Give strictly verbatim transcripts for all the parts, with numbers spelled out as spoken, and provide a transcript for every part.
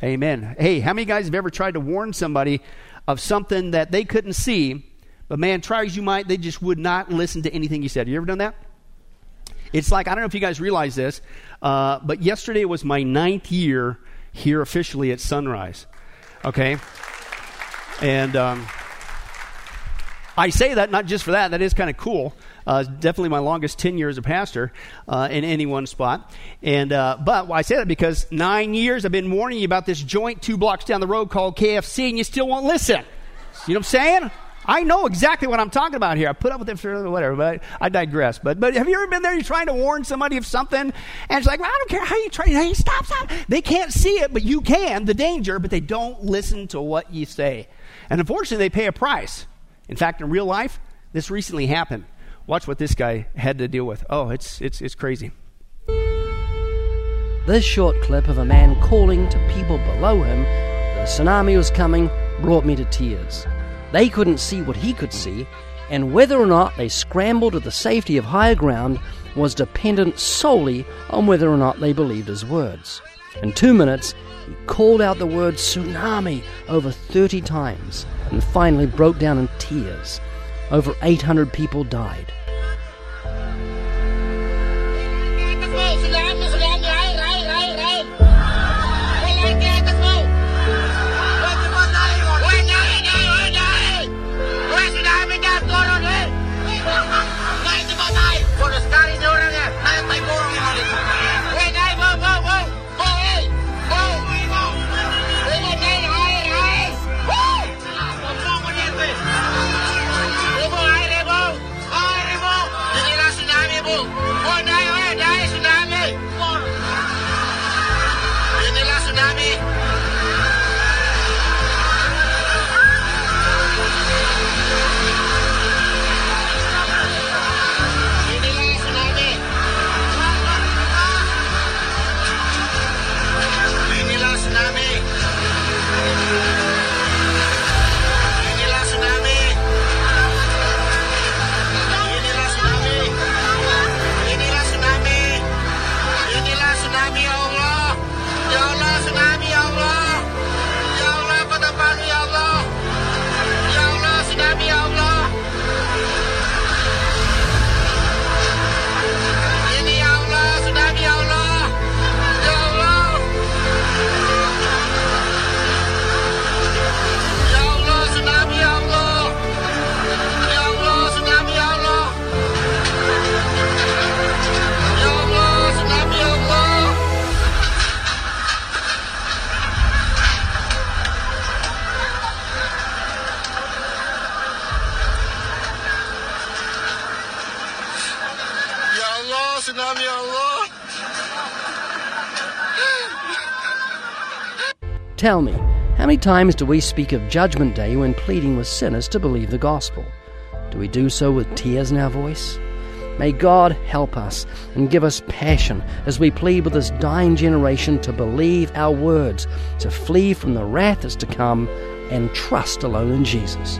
Amen. Hey, how many guys have ever tried to warn somebody of something that they couldn't see, but man, try as you might, they just would not listen to anything you said? You ever done that? It's like, I don't know if you guys realize this, uh, but yesterday was my ninth year here officially at Sunrise. Okay? And um, I say that not just for that. That is kind of cool. Uh, definitely my longest tenure as a pastor uh, in any one spot. And uh, but well, I say that because nine years I've been warning you about this joint two blocks down the road called K F C, and you still won't listen. You know what I'm saying? I know exactly what I'm talking about here. I put up with it for whatever, but I, I digress. But but have you ever been there? You're trying to warn somebody of something, and it's like, well, I don't care how you try. Hey, stop, stop. They can't see it, but you can, the danger, but they don't listen to what you say. And unfortunately, they pay a price. In fact, in real life, this recently happened. Watch what this guy had to deal with. Oh, it's it's it's crazy. This short clip of a man calling to people below him that a tsunami was coming brought me to tears. They couldn't see what he could see, and whether or not they scrambled to the safety of higher ground was dependent solely on whether or not they believed his words. In two minutes, he called out the word tsunami over thirty times and finally broke down in tears. Over eight hundred people died. Tell me, how many times do we speak of Judgment Day when pleading with sinners to believe the gospel? Do we do so with tears in our voice? May God help us and give us passion as we plead with this dying generation to believe our words, to flee from the wrath that's to come, and trust alone in Jesus.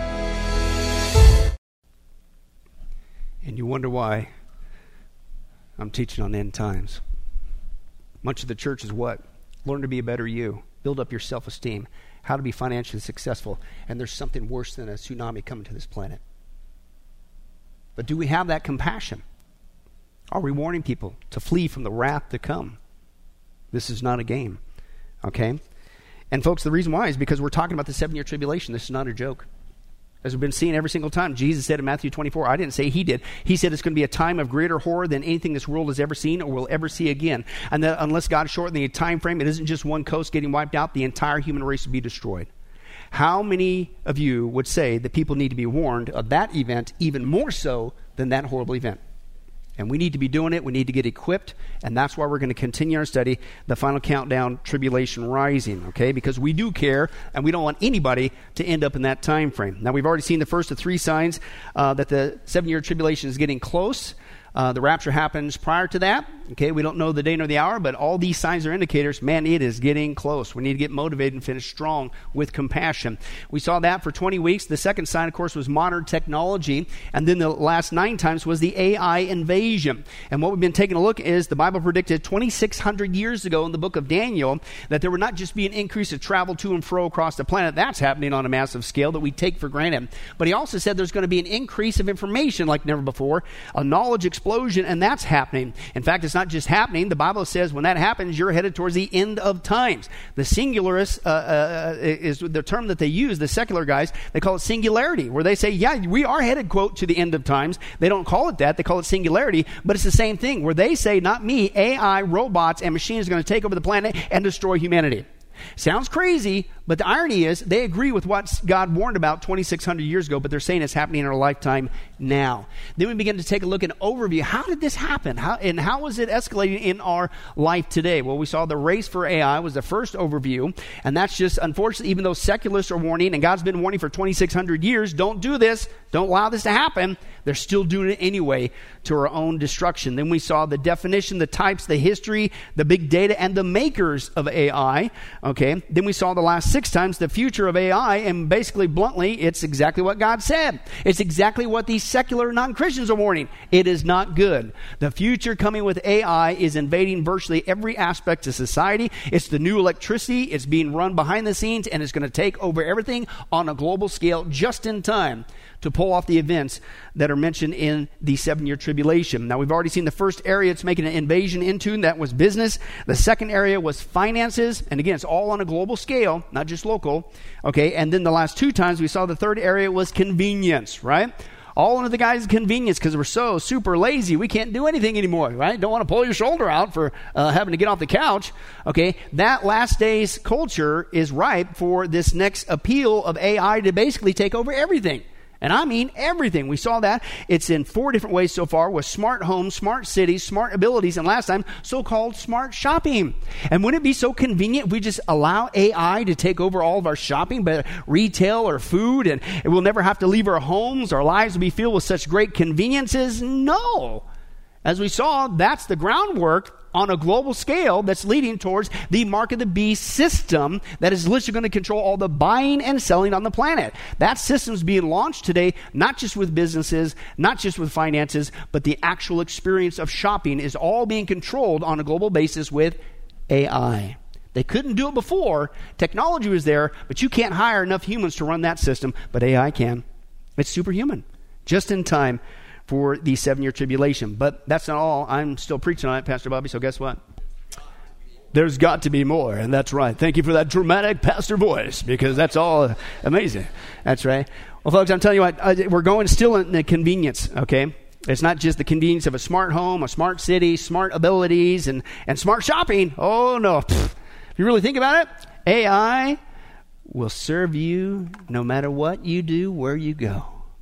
And you wonder why I'm teaching on end times. Much of the church is what? Learn to be a better you. Build up your self-esteem. How to be financially successful. And there's something worse than a tsunami coming to this planet. But do we have that compassion? Are we warning people to flee from the wrath to come? This is not a game. Okay? And folks, the reason why is because we're talking about the seven-year tribulation. This is not a joke. As we've been seeing every single time, Jesus said in Matthew twenty-four, I didn't say he did. He said it's going to be a time of greater horror than anything this world has ever seen or will ever see again. And that unless God shortened the time frame, it isn't just one coast getting wiped out, the entire human race will be destroyed. How many of you would say that people need to be warned of that event even more so than that horrible event? And we need to be doing it. We need to get equipped. And that's why we're going to continue our study, the final countdown, tribulation rising, okay? Because we do care, and we don't want anybody to end up in that time frame. Now, we've already seen the first of three signs uh, that the seven-year tribulation is getting close. Uh, the rapture happens prior to that. Okay, we don't know the day nor the hour, but all these signs are indicators, man, it is getting close. We need to get motivated and finish strong with compassion. We saw that for twenty weeks. The second sign, of course, was modern technology. And then the last nine times was the A I invasion. And what we've been taking a look is the Bible predicted twenty-six hundred years ago in the book of Daniel that there would not just be an increase of travel to and fro across the planet. That's happening on a massive scale that we take for granted. But he also said there's going to be an increase of information like never before, a knowledge explosion, and that's happening. In fact, it's not just happening. The Bible says when that happens, you're headed towards the end of times. The singularist uh, uh, is the term that they use, the secular guys, they call it singularity, where they say, yeah, we are headed, quote, to the end of times. They don't call it that. They call it singularity, but it's the same thing, where they say, not me, A I, robots, and machines are going to take over the planet and destroy humanity. Sounds crazy, but the irony is they agree with what God warned about twenty-six hundred years ago, but they're saying it's happening in our lifetime now. Then we begin to take a look at an overview. How did this happen? How, and how is it escalating in our life today? Well, we saw the race for A I was the first overview, and that's just, unfortunately, even though secularists are warning, and God's been warning for twenty-six hundred years, don't do this, don't allow this to happen, they're still doing it anyway to our own destruction. Then we saw the definition, the types, the history, the big data, and the makers of A I. Okay. Then we saw the last six times the future of A I, and basically, bluntly, it's exactly what God said. It's exactly what these secular non-Christians are warning. It is not good. The future coming with A I is invading virtually every aspect of society. It's the new electricity. It's being run behind the scenes, and it's going to take over everything on a global scale just in time to pull off the events that are mentioned in the seven-year tribulation. Now, we've already seen the first area it's making an invasion into, and that was business. The second area was finances, and again, it's all on a global scale, not just local. Okay, and then the last two times we saw the third area was convenience, right? All under the guise of convenience, because we're so super lazy, we can't do anything anymore, right? Don't want to pull your shoulder out for uh, having to get off the couch. Okay, that last days culture is ripe for this next appeal of A I to basically take over everything. And I mean everything. We saw that. It's in four different ways so far, with smart homes, smart cities, smart abilities, and last time, so-called smart shopping. And wouldn't it be so convenient if we just allow A I to take over all of our shopping, but retail or food, and we'll never have to leave our homes, our lives will be filled with such great conveniences? No. As we saw, that's the groundwork on a global scale that's leading towards the mark of the beast system that is literally going to control all the buying and selling on the planet. That system's being launched today, not just with businesses, not just with finances, but the actual experience of shopping is all being controlled on a global basis with A I. They couldn't do it before. Technology was there, but you can't hire enough humans to run that system, but A I can. It's superhuman. Just in time for the seven-year tribulation. But that's not all. I'm still preaching on it, Pastor Bobby, so guess what? There's got to be more, and that's right. Thank you for that dramatic pastor voice, because that's all amazing. That's right. Well, folks, I'm telling you what, we're going still in the convenience, okay? It's not just the convenience of a smart home, a smart city, smart abilities, and, and smart shopping. Oh, no. Pfft. If you really think about it, A I will serve you no matter what you do, where you go.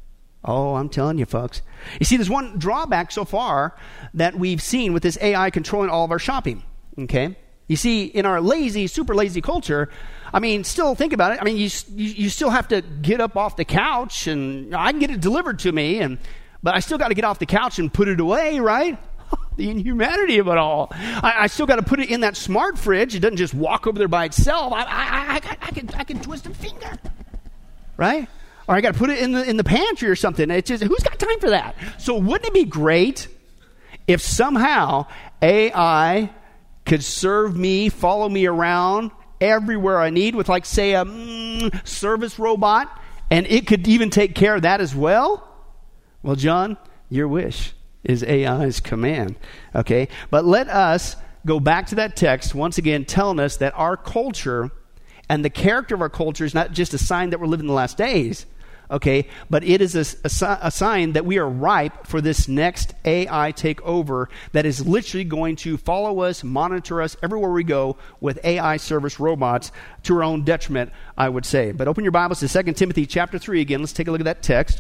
Oh, I'm telling you, folks. You see, there's one drawback so far that we've seen with this A I controlling all of our shopping, okay? You see, in our lazy, super lazy culture, I mean, still think about it. I mean, you you, you still have to get up off the couch, and I can get it delivered to me, and but I still got to get off the couch and put it away, right? The inhumanity of it all. I, I still got to put it in that smart fridge. It doesn't just walk over there by itself. I, I, I, I, I, can, I can twist a finger, right? Or I got to put it in the in the pantry or something. It's just, who's got time for that? So wouldn't it be great if somehow A I could serve me, follow me around everywhere I need with, like, say, a mm, service robot, and it could even take care of that as well? Well, John, your wish is A I's command, okay? But let us go back to that text once again, telling us that our culture and the character of our culture is not just a sign that we're living in the last days, okay, but it is a, a, a sign that we are ripe for this next A I takeover that is literally going to follow us, monitor us everywhere we go with A I service robots to our own detriment, I would say. But open your Bibles to Second Timothy chapter three again. Let's take a look at that text.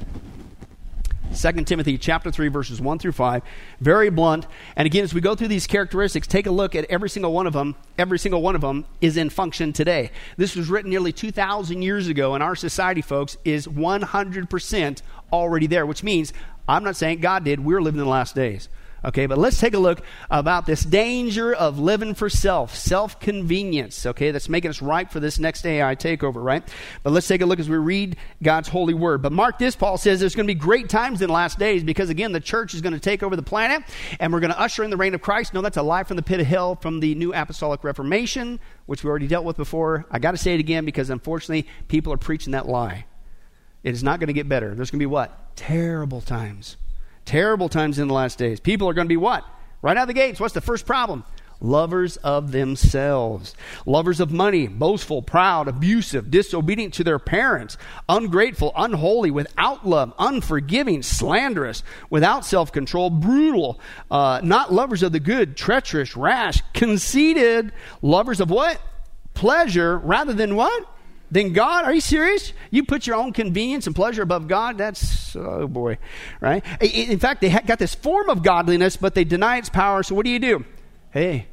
Second Timothy chapter three, verses one through five. Very blunt. And again, as we go through these characteristics, take a look at every single one of them. Every single one of them is in function today. This was written nearly two thousand years ago, and our society, folks, is one hundred percent already there, which means, I'm not saying God did, we're living in the last days. Okay, but let's take a look about this danger of living for self, self-convenience, okay, that's making us ripe for this next A I takeover, right? But let's take a look as we read God's holy word. But mark this, Paul says there's going to be great times in the last days because, again, the church is going to take over the planet and we're going to usher in the reign of Christ. No, that's a lie from the pit of hell from the New Apostolic Reformation, which we already dealt with before. I got to say it again because, unfortunately, people are preaching that lie. It is not going to get better. There's going to be what? Terrible times. Terrible times in the last days. People are going to be what? Right out of the gates. What's the first problem? Lovers of themselves. Lovers of money. Boastful, proud, abusive, disobedient to their parents. Ungrateful, unholy, without love, unforgiving, slanderous, without self-control, brutal, uh, not lovers of the good, treacherous, rash, conceited, lovers of what? Pleasure rather than what? Then God, are you serious? You put your own convenience and pleasure above God? That's, oh boy, right? In fact, they got this form of godliness, but they deny its power. So what do you do? Hey,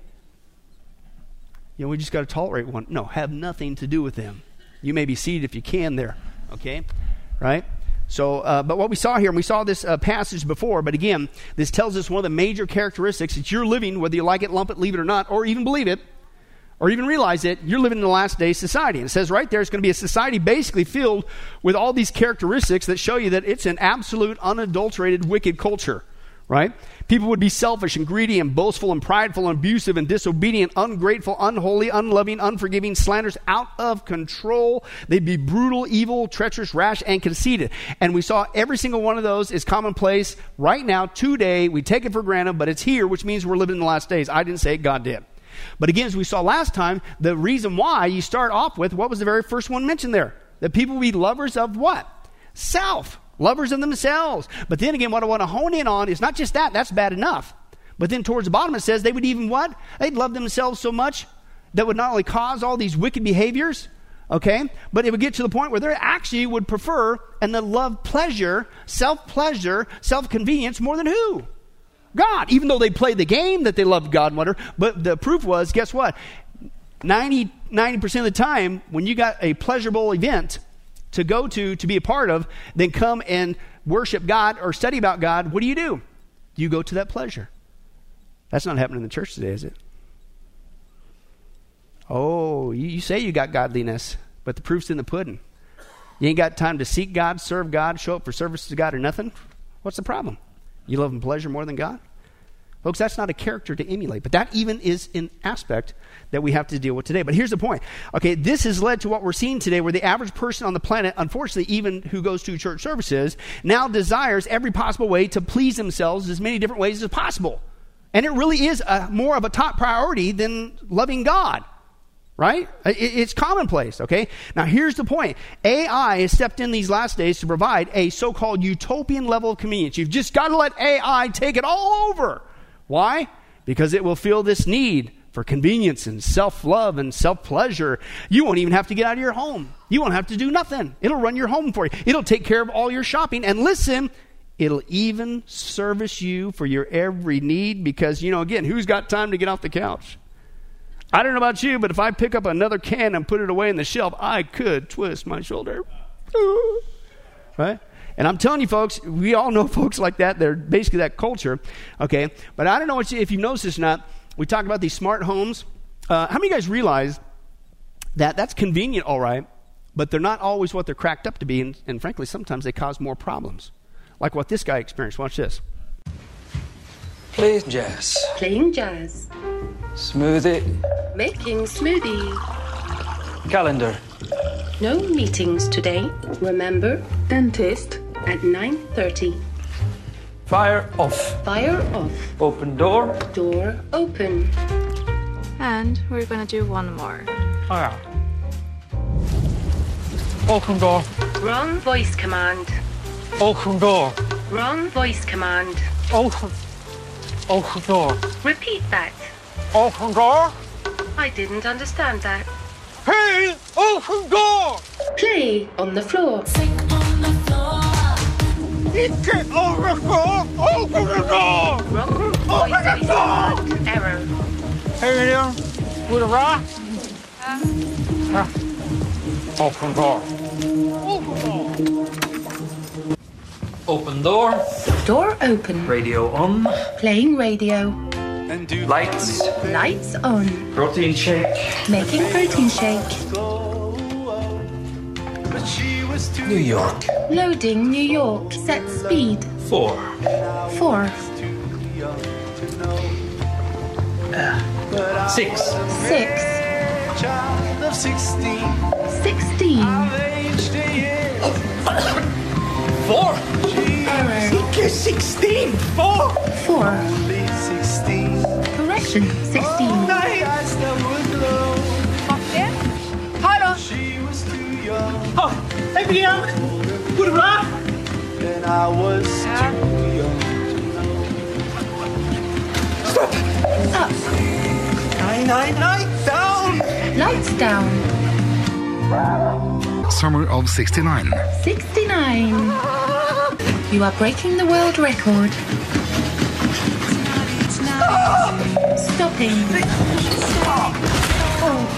you know, we just got to tolerate one. No, have nothing to do with them. You may be seated if you can there, okay? Right? So, uh, but what we saw here, and we saw this uh, passage before, but again, this tells us one of the major characteristics that you're living, whether you like it, lump it, leave it or not, or even believe it, or even realize it, you're living in the last day society. And it says right there, it's going to be a society basically filled with all these characteristics that show you that it's an absolute, unadulterated, wicked culture, right? People would be selfish and greedy and boastful and prideful and abusive and disobedient, ungrateful, unholy, unloving, unforgiving, slanderous, out of control. They'd be brutal, evil, treacherous, rash, and conceited. And we saw every single one of those is commonplace right now, today. We take it for granted, but it's here, which means we're living in the last days. I didn't say it, God did. But again, as we saw last time, the reason why you start off with, what was the very first one mentioned there? That people will be lovers of what? Self. Lovers of themselves. But then again, what I want to hone in on is not just that. That's bad enough. But then towards the bottom it says they would even what? They'd love themselves so much that would not only cause all these wicked behaviors, okay, but it would get to the point where they actually would prefer and they love pleasure, self-pleasure, self-convenience more than who? God, even though they played the game that they loved God and whatever. But the proof was, guess what? ninety, ninety percent of the time, when you got a pleasurable event to go to, to be a part of, then come and worship God or study about God, what do you do? You go to that pleasure. That's not happening in the church today, is it? Oh, you, you say you got godliness, but the proof's in the pudding. You ain't got time to seek God, serve God, show up for service to God or nothing. What's the problem? You love pleasure more than God? Folks, that's not a character to emulate, but that even is an aspect that we have to deal with today. But here's the point. Okay, this has led to what we're seeing today, where the average person on the planet, unfortunately, even who goes to church services, now desires every possible way to please themselves as many different ways as possible. And it really is a, more of a top priority than loving God. Right? It's commonplace, okay? Now, here's the point. A I has stepped in these last days to provide a so-called utopian level of convenience. You've just got to let A I take it all over. Why? Because it will feel this need for convenience and self-love and self-pleasure. You won't even have to get out of your home. You won't have to do nothing. It'll run your home for you. It'll take care of all your shopping. And listen, it'll even service you for your every need because, you know, again, who's got time to get off the couch? I don't know about you, but if I pick up another can and put it away in the shelf, I could twist my shoulder. Right? And I'm telling you, folks, we all know folks like that. They're basically that culture. Okay? But I don't know if you've noticed this or not. We talk about these smart homes. Uh, how many of you guys realize that that's convenient, all right, but they're not always what they're cracked up to be, and, and frankly, sometimes they cause more problems. Like what this guy experienced. Watch this. Play jazz. Playing jazz. Smoothie. Making smoothie. Calendar. No meetings today. Remember, dentist at nine thirty. Fire off. Fire off. Open door. Door open. And we're gonna do one more. Oh yeah. Open door. Wrong voice command. Open door. Wrong voice command. Open. Open door. Repeat that. Open door. I didn't understand that. Hey, open door. Play on the floor. Get over the floor. Open the door. Wrong voice command. Error. Hey there, with a rock. Uh. Open door. Open door. Open door. Door open. Radio on. Playing radio. Lights. Lights on. Protein shake. Making protein shake. New York. Loading New York. Set speed. Four. Four. Uh, six. Six. Child of sixteen. Sixteen. Four. Error. Okay, sixteen. Four. Four. Only sixteen. Correction. Sixteen. Eyes that would glow. Hallå! She was too young. Oh, hej Brian! Går det bra? And I was too young. Up. Nine, nine, nine, down. Lights down. Summer of sixty-nine. Sixty-nine. You are breaking the world record. Stopping. Oh.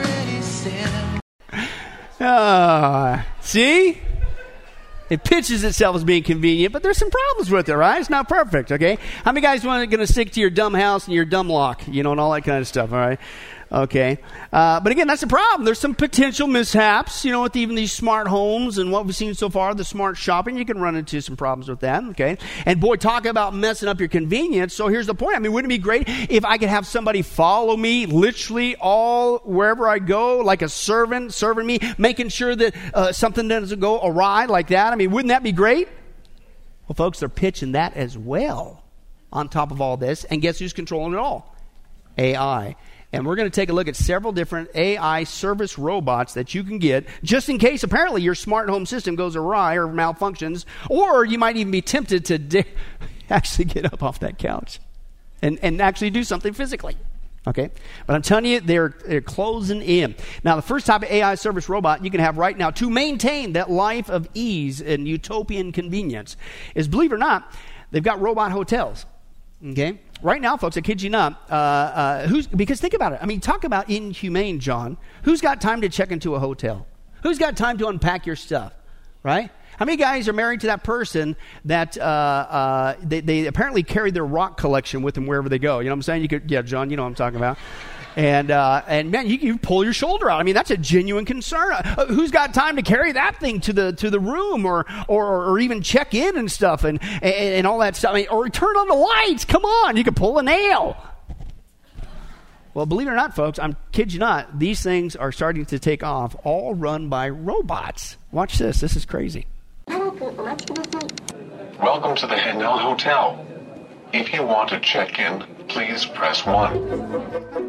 Ah, see? It pitches itself as being convenient, but there's some problems with it, right? It's not perfect, okay? How many guys want going to stick to your dumb house and your dumb lock, you know, and all that kind of stuff, all right? Okay. Uh, but again, that's the problem. There's some potential mishaps, you know, with even these smart homes and what we've seen so far, the smart shopping. You can run into some problems with that, okay? And boy, talk about messing up your convenience. So here's the point. I mean, wouldn't it be great if I could have somebody follow me literally all wherever I go, like a servant serving me, making sure that uh, something doesn't go awry like that? I mean, wouldn't that be great? Well, folks, they're pitching that as well on top of all this. And guess who's controlling it all? A I. And we're going to take a look at several different A I service robots that you can get just in case apparently your smart home system goes awry or malfunctions, or you might even be tempted to de- actually get up off that couch and, and actually do something physically. Okay? But I'm telling you, they're, they're closing in. Now, the first type of A I service robot you can have right now to maintain that life of ease and utopian convenience is, believe it or not, they've got robot hotels. Okay? Right now, folks, I kid you not, uh, uh, who's, because think about it. I mean, talk about inhumane, John. Who's got time to check into a hotel? Who's got time to unpack your stuff, right? How many guys are married to that person that uh, uh, they, they apparently carry their rock collection with them wherever they go? You know what I'm saying? You could, yeah, John, you know what I'm talking about. And, uh, and man, you, you pull your shoulder out. I mean, that's a genuine concern. Uh, who's got time to carry that thing to the to the room or or, or even check in and stuff and, and, and all that stuff? I mean, or turn on the lights. Come on, you can pull a nail. Well, believe it or not, folks, I'm kid you not, these things are starting to take off, all run by robots. Watch this. This is crazy. Welcome to the Hanel Hotel. If you want to check in, please press one.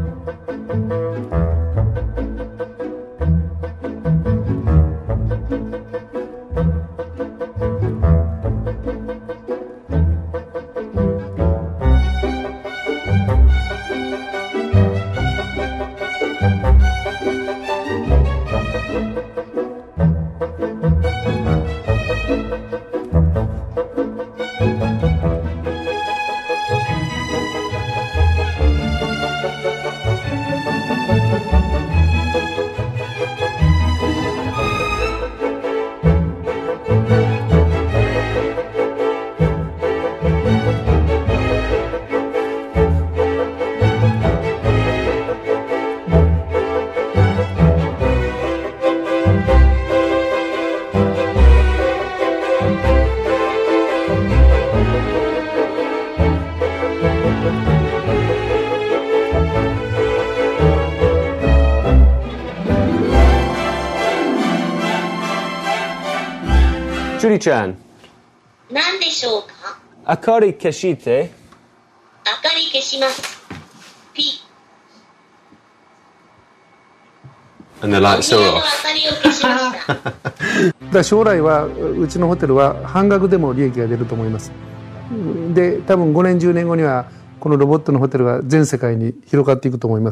Julie-chan. 何でしょうか? 明かり消して。 明かり消します。ピ。 And the lights are off. 明かりを消しました。 だから将来はうちのホテルは半額でも利益が出ると思います。で、多分ごねんじゅうねんごにはこのロボットのホテルが全世界に広がっていくと思います。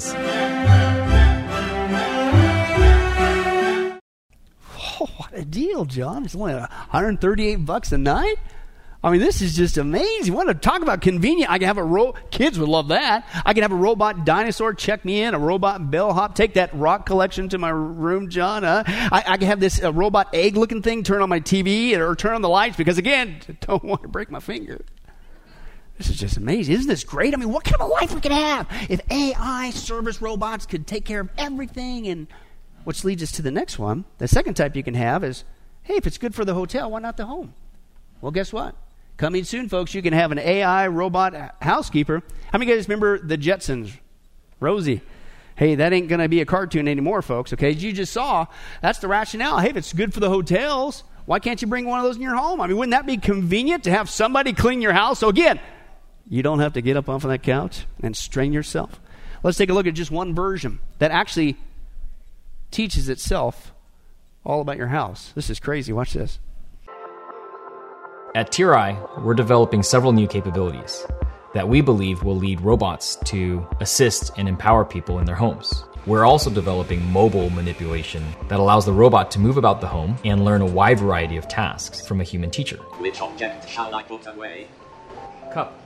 Oh, what a deal, John. It's only one hundred thirty-eight bucks a night? I mean, this is just amazing. Want to talk about convenient? I can have a ro- kids would love that. I can have a robot dinosaur check me in, a robot bellhop, take that rock collection to my room, John. Huh? I, I can have this uh, robot egg-looking thing turn on my T V or turn on the lights because, again, don't want to break my finger. This is just amazing. Isn't this great? I mean, what kind of a life we could have if A I service robots could take care of everything? And which leads us to the next one. The second type you can have is, hey, if it's good for the hotel, why not the home? Well, guess what? Coming soon, folks, you can have an A I robot housekeeper. How many of you guys remember the Jetsons? Rosie. Hey, that ain't going to be a cartoon anymore, folks, okay? As you just saw, that's the rationale. Hey, if it's good for the hotels, why can't you bring one of those in your home? I mean, wouldn't that be convenient to have somebody clean your house? So again, you don't have to get up off of that couch and strain yourself. Let's take a look at just one version that actually teaches itself all about your house. This is crazy. Watch this. At Tirai, we're developing several new capabilities that we believe will lead robots to assist and empower people in their homes. We're also developing mobile manipulation that allows the robot to move about the home and learn a wide variety of tasks from a human teacher. Which object shall I put away? Cup.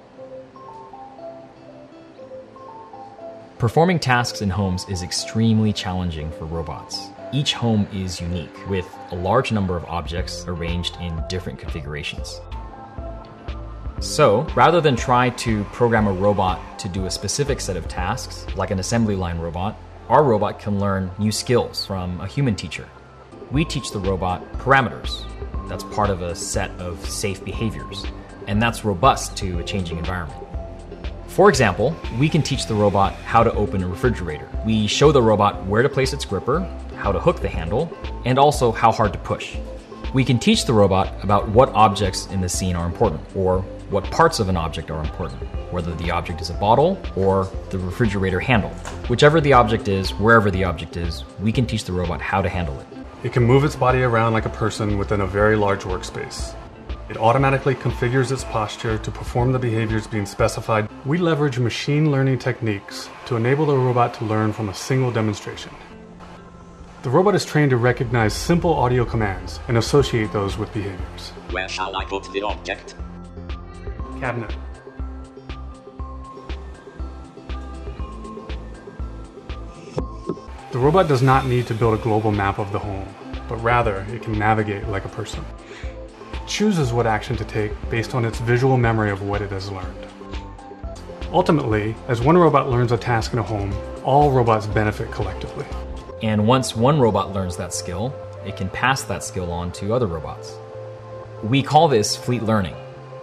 Performing tasks in homes is extremely challenging for robots. Each home is unique, with a large number of objects arranged in different configurations. So, rather than try to program a robot to do a specific set of tasks, like an assembly line robot, our robot can learn new skills from a human teacher. We teach the robot parameters. That's part of a set of safe behaviors, and that's robust to a changing environment. For example, we can teach the robot how to open a refrigerator. We show the robot where to place its gripper, how to hook the handle, and also how hard to push. We can teach the robot about what objects in the scene are important, or what parts of an object are important, whether the object is a bottle or the refrigerator handle. Whichever the object is, wherever the object is, we can teach the robot how to handle it. It can move its body around like a person within a very large workspace. It automatically configures its posture to perform the behaviors being specified. We leverage machine learning techniques to enable the robot to learn from a single demonstration. The robot is trained to recognize simple audio commands and associate those with behaviors. Where shall I put the object? Cabinet. The robot does not need to build a global map of the home, but rather it can navigate like a person. It chooses what action to take based on its visual memory of what it has learned. Ultimately, as one robot learns a task in a home, all robots benefit collectively. And once one robot learns that skill, it can pass that skill on to other robots. We call this fleet learning.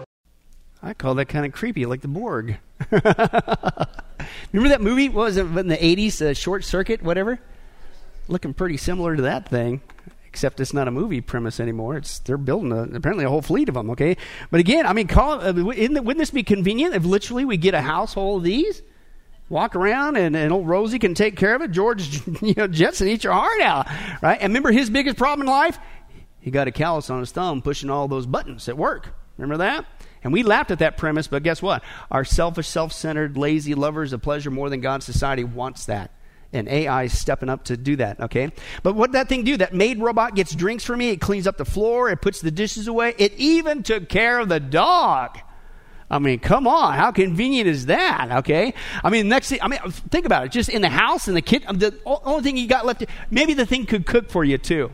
I call that kind of creepy, like the Borg. Remember that movie? What was it in the eighties, uh, Short Circuit, whatever? Looking pretty similar to that thing, except it's not a movie premise anymore. It's they're building a, apparently a whole fleet of them, okay? But again, I mean, call, uh, isn't it, wouldn't this be convenient if literally we get a household of these? Walk around and, and old Rosie can take care of it. George, you know, Jetson, eat your heart out, right? And remember his biggest problem in life? He got a callus on his thumb pushing all those buttons at work. Remember that? And we laughed at that premise, but guess what? Our selfish, self-centered, lazy lovers of pleasure more than God society wants that. And A I is stepping up to do that, okay? But what did that thing do? That maid robot gets drinks for me. It cleans up the floor. It puts the dishes away. It even took care of the dog. I mean, come on. How convenient is that, okay? I mean, next thing, I mean, think about it. Just in the house, in the kitchen, the only thing you got left, maybe the thing could cook for you too.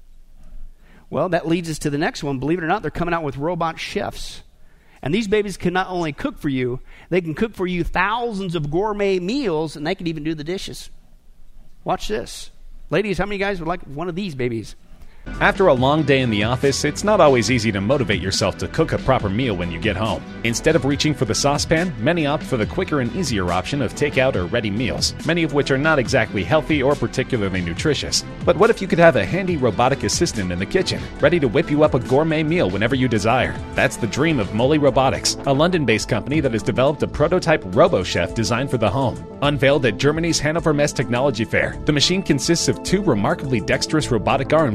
Well, that leads us to the next one. Believe it or not, they're coming out with robot chefs. And these babies can not only cook for you, they can cook for you thousands of gourmet meals, and they can even do the dishes. Watch this. Ladies, how many guys would like one of these babies? After a long day in the office, it's not always easy to motivate yourself to cook a proper meal when you get home. Instead of reaching for the saucepan, many opt for the quicker and easier option of takeout or ready meals, many of which are not exactly healthy or particularly nutritious. But what if you could have a handy robotic assistant in the kitchen, ready to whip you up a gourmet meal whenever you desire? That's the dream of Moli Robotics, a London-based company that has developed a prototype RoboChef designed for the home. Unveiled at Germany's Hannover Messe Technology Fair, the machine consists of two remarkably dexterous robotic arms installed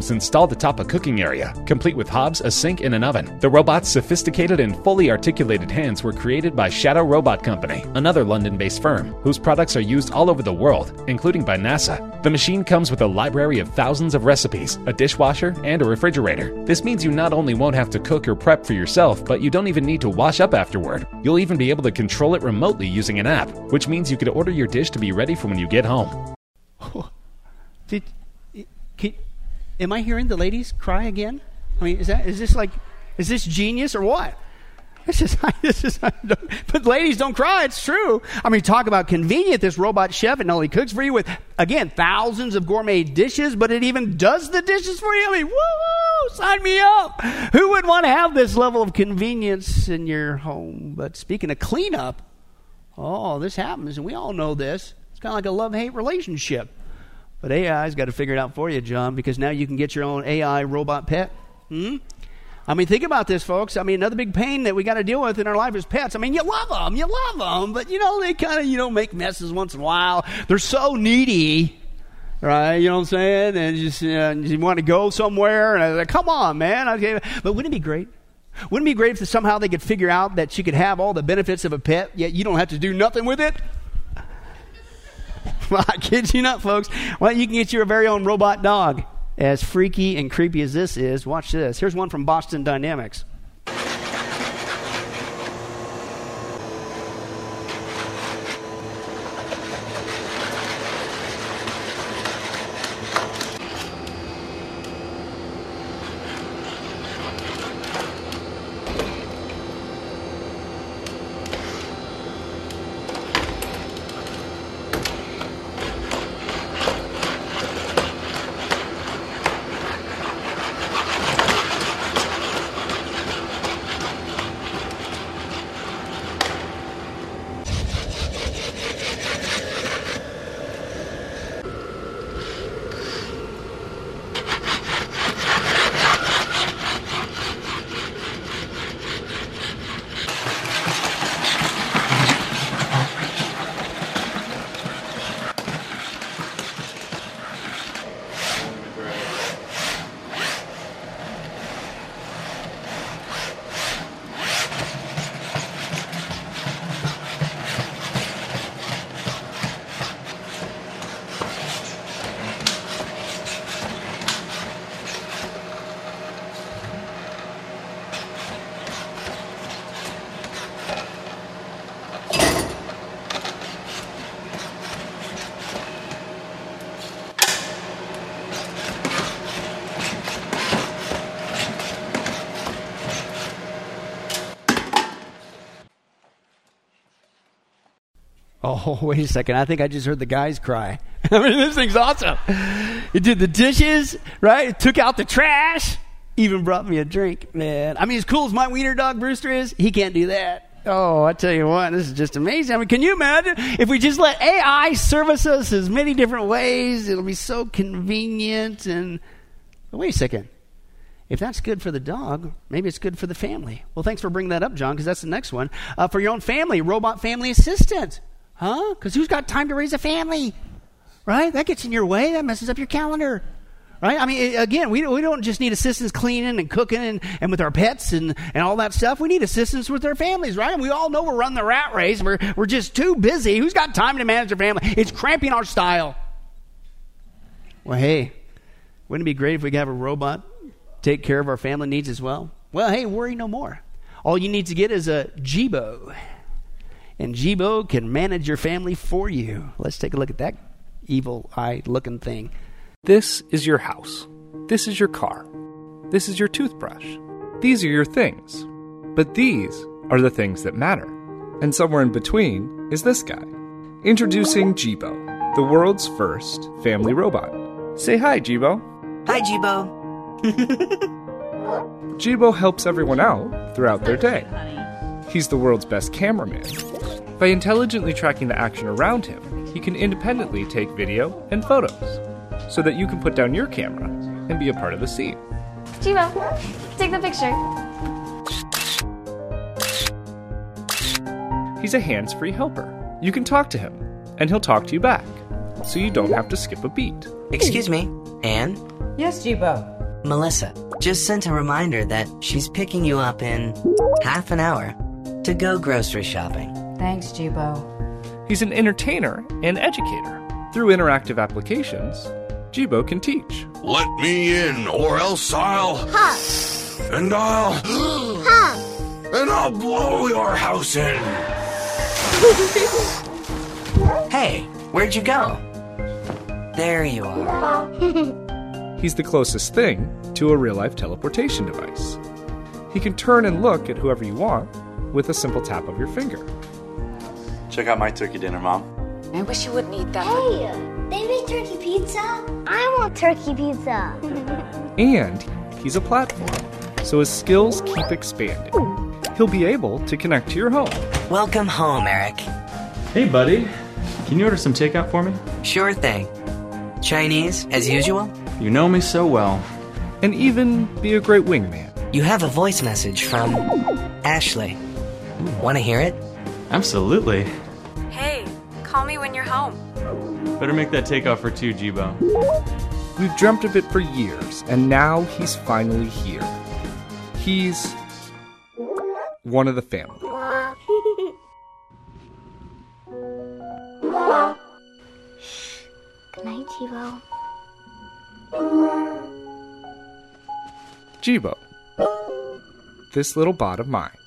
all the top a cooking area, complete with hobs, a sink, and an oven. The robot's sophisticated and fully articulated hands were created by Shadow Robot Company, another London-based firm, whose products are used all over the world, including by NASA. The machine comes with a library of thousands of recipes, a dishwasher, and a refrigerator. This means you not only won't have to cook or prep for yourself, but you don't even need to wash up afterward. You'll even be able to control it remotely using an app, which means you could order your dish to be ready for when you get home. Did, can, am I hearing the ladies cry again? I mean, is that is this like, is this genius or what? This is, this is, but ladies, don't cry. It's true. I mean, talk about convenient. This robot chef, it not only cooks for you with, again, thousands of gourmet dishes, but it even does the dishes for you. I mean, woo, sign me up. Who would want to have this level of convenience in your home? But speaking of cleanup, oh, this happens, and we all know this. It's kind of like a love-hate relationship. But A I's got to figure it out for you, John, because now you can get your own A I robot pet. Hmm? I mean, think about this, folks. I mean, another big pain that we got to deal with in our life is pets. I mean, you love them, you love them, but, you know, they kind of, you know, make messes once in a while. They're so needy, right? You know what I'm saying? And just, uh, you want to go somewhere, and I like, come on, man. Okay. But wouldn't it be great? Wouldn't it be great if somehow they could figure out that you could have all the benefits of a pet, yet you don't have to do nothing with it? Well, I kid you not, folks. Well, you can get your very own robot dog. As freaky and creepy as this is, watch this. Here's one from Boston Dynamics. Oh, wait a second. I think I just heard the guys cry. I mean, this thing's awesome. It did the dishes, right? It took out the trash. Even brought me a drink, man. I mean, as cool as my wiener dog Brewster is, he can't do that. Oh, I tell you what, this is just amazing. I mean, can you imagine if we just let A I service us as many different ways? It'll be so convenient. And but wait a second. If that's good for the dog, maybe it's good for the family. Well, thanks for bringing that up, John, because that's the next one. Uh, for your own family, robot family assistant. Huh? Because who's got time to raise a family? Right? That gets in your way. That messes up your calendar. Right? I mean, again, we, we don't just need assistance cleaning and cooking and, and with our pets and, and all that stuff. We need assistance with our families, right? And we all know we're running the rat race. We're, we're just too busy. Who's got time to manage their family? It's cramping our style. Well, hey, wouldn't it be great if we could have a robot take care of our family needs as well? Well, hey, worry no more. All you need to get is a Jibo. And Jibo can manage your family for you. Let's take a look at that evil-eyed looking thing. This is your house. This is your car. This is your toothbrush. These are your things. But these are the things that matter. And somewhere in between is this guy. Introducing Jibo, the world's first family robot. Say hi, Jibo. Hi, Jibo. Jibo helps everyone out throughout their day. He's the world's best cameraman. By intelligently tracking the action around him, he can independently take video and photos, so that you can put down your camera and be a part of the scene. Jibo, take the picture. He's a hands-free helper. You can talk to him, and he'll talk to you back, so you don't have to skip a beat. Excuse me, Anne? Yes, Jibo. Melissa just sent a reminder that she's picking you up in half an hour to go grocery shopping. Thanks, Jibo. He's an entertainer and educator. Through interactive applications, Jibo can teach. Let me in, or else I'll... Huh. And I'll... Huh. And I'll blow your house in. Hey, where'd you go? There you are. He's the closest thing to a real-life teleportation device. He can turn and look at whoever you want with a simple tap of your finger. Check out my turkey dinner, Mom. I wish you wouldn't eat that. Hey, they make turkey pizza? I want turkey pizza. And he's a platform, so his skills keep expanding. He'll be able to connect to your home. Welcome home, Eric. Hey, buddy. Can you order some takeout for me? Sure thing. Chinese, as usual? You know me so well. And even be a great wingman. You have a voice message from Ashley. Want to hear it? Absolutely. Hey, call me when you're home. Better make that takeout for two, Jibo. We've dreamt of it for years, and now he's finally here. He's one of the family. Good night, Jibo. Jibo, this little bot of mine.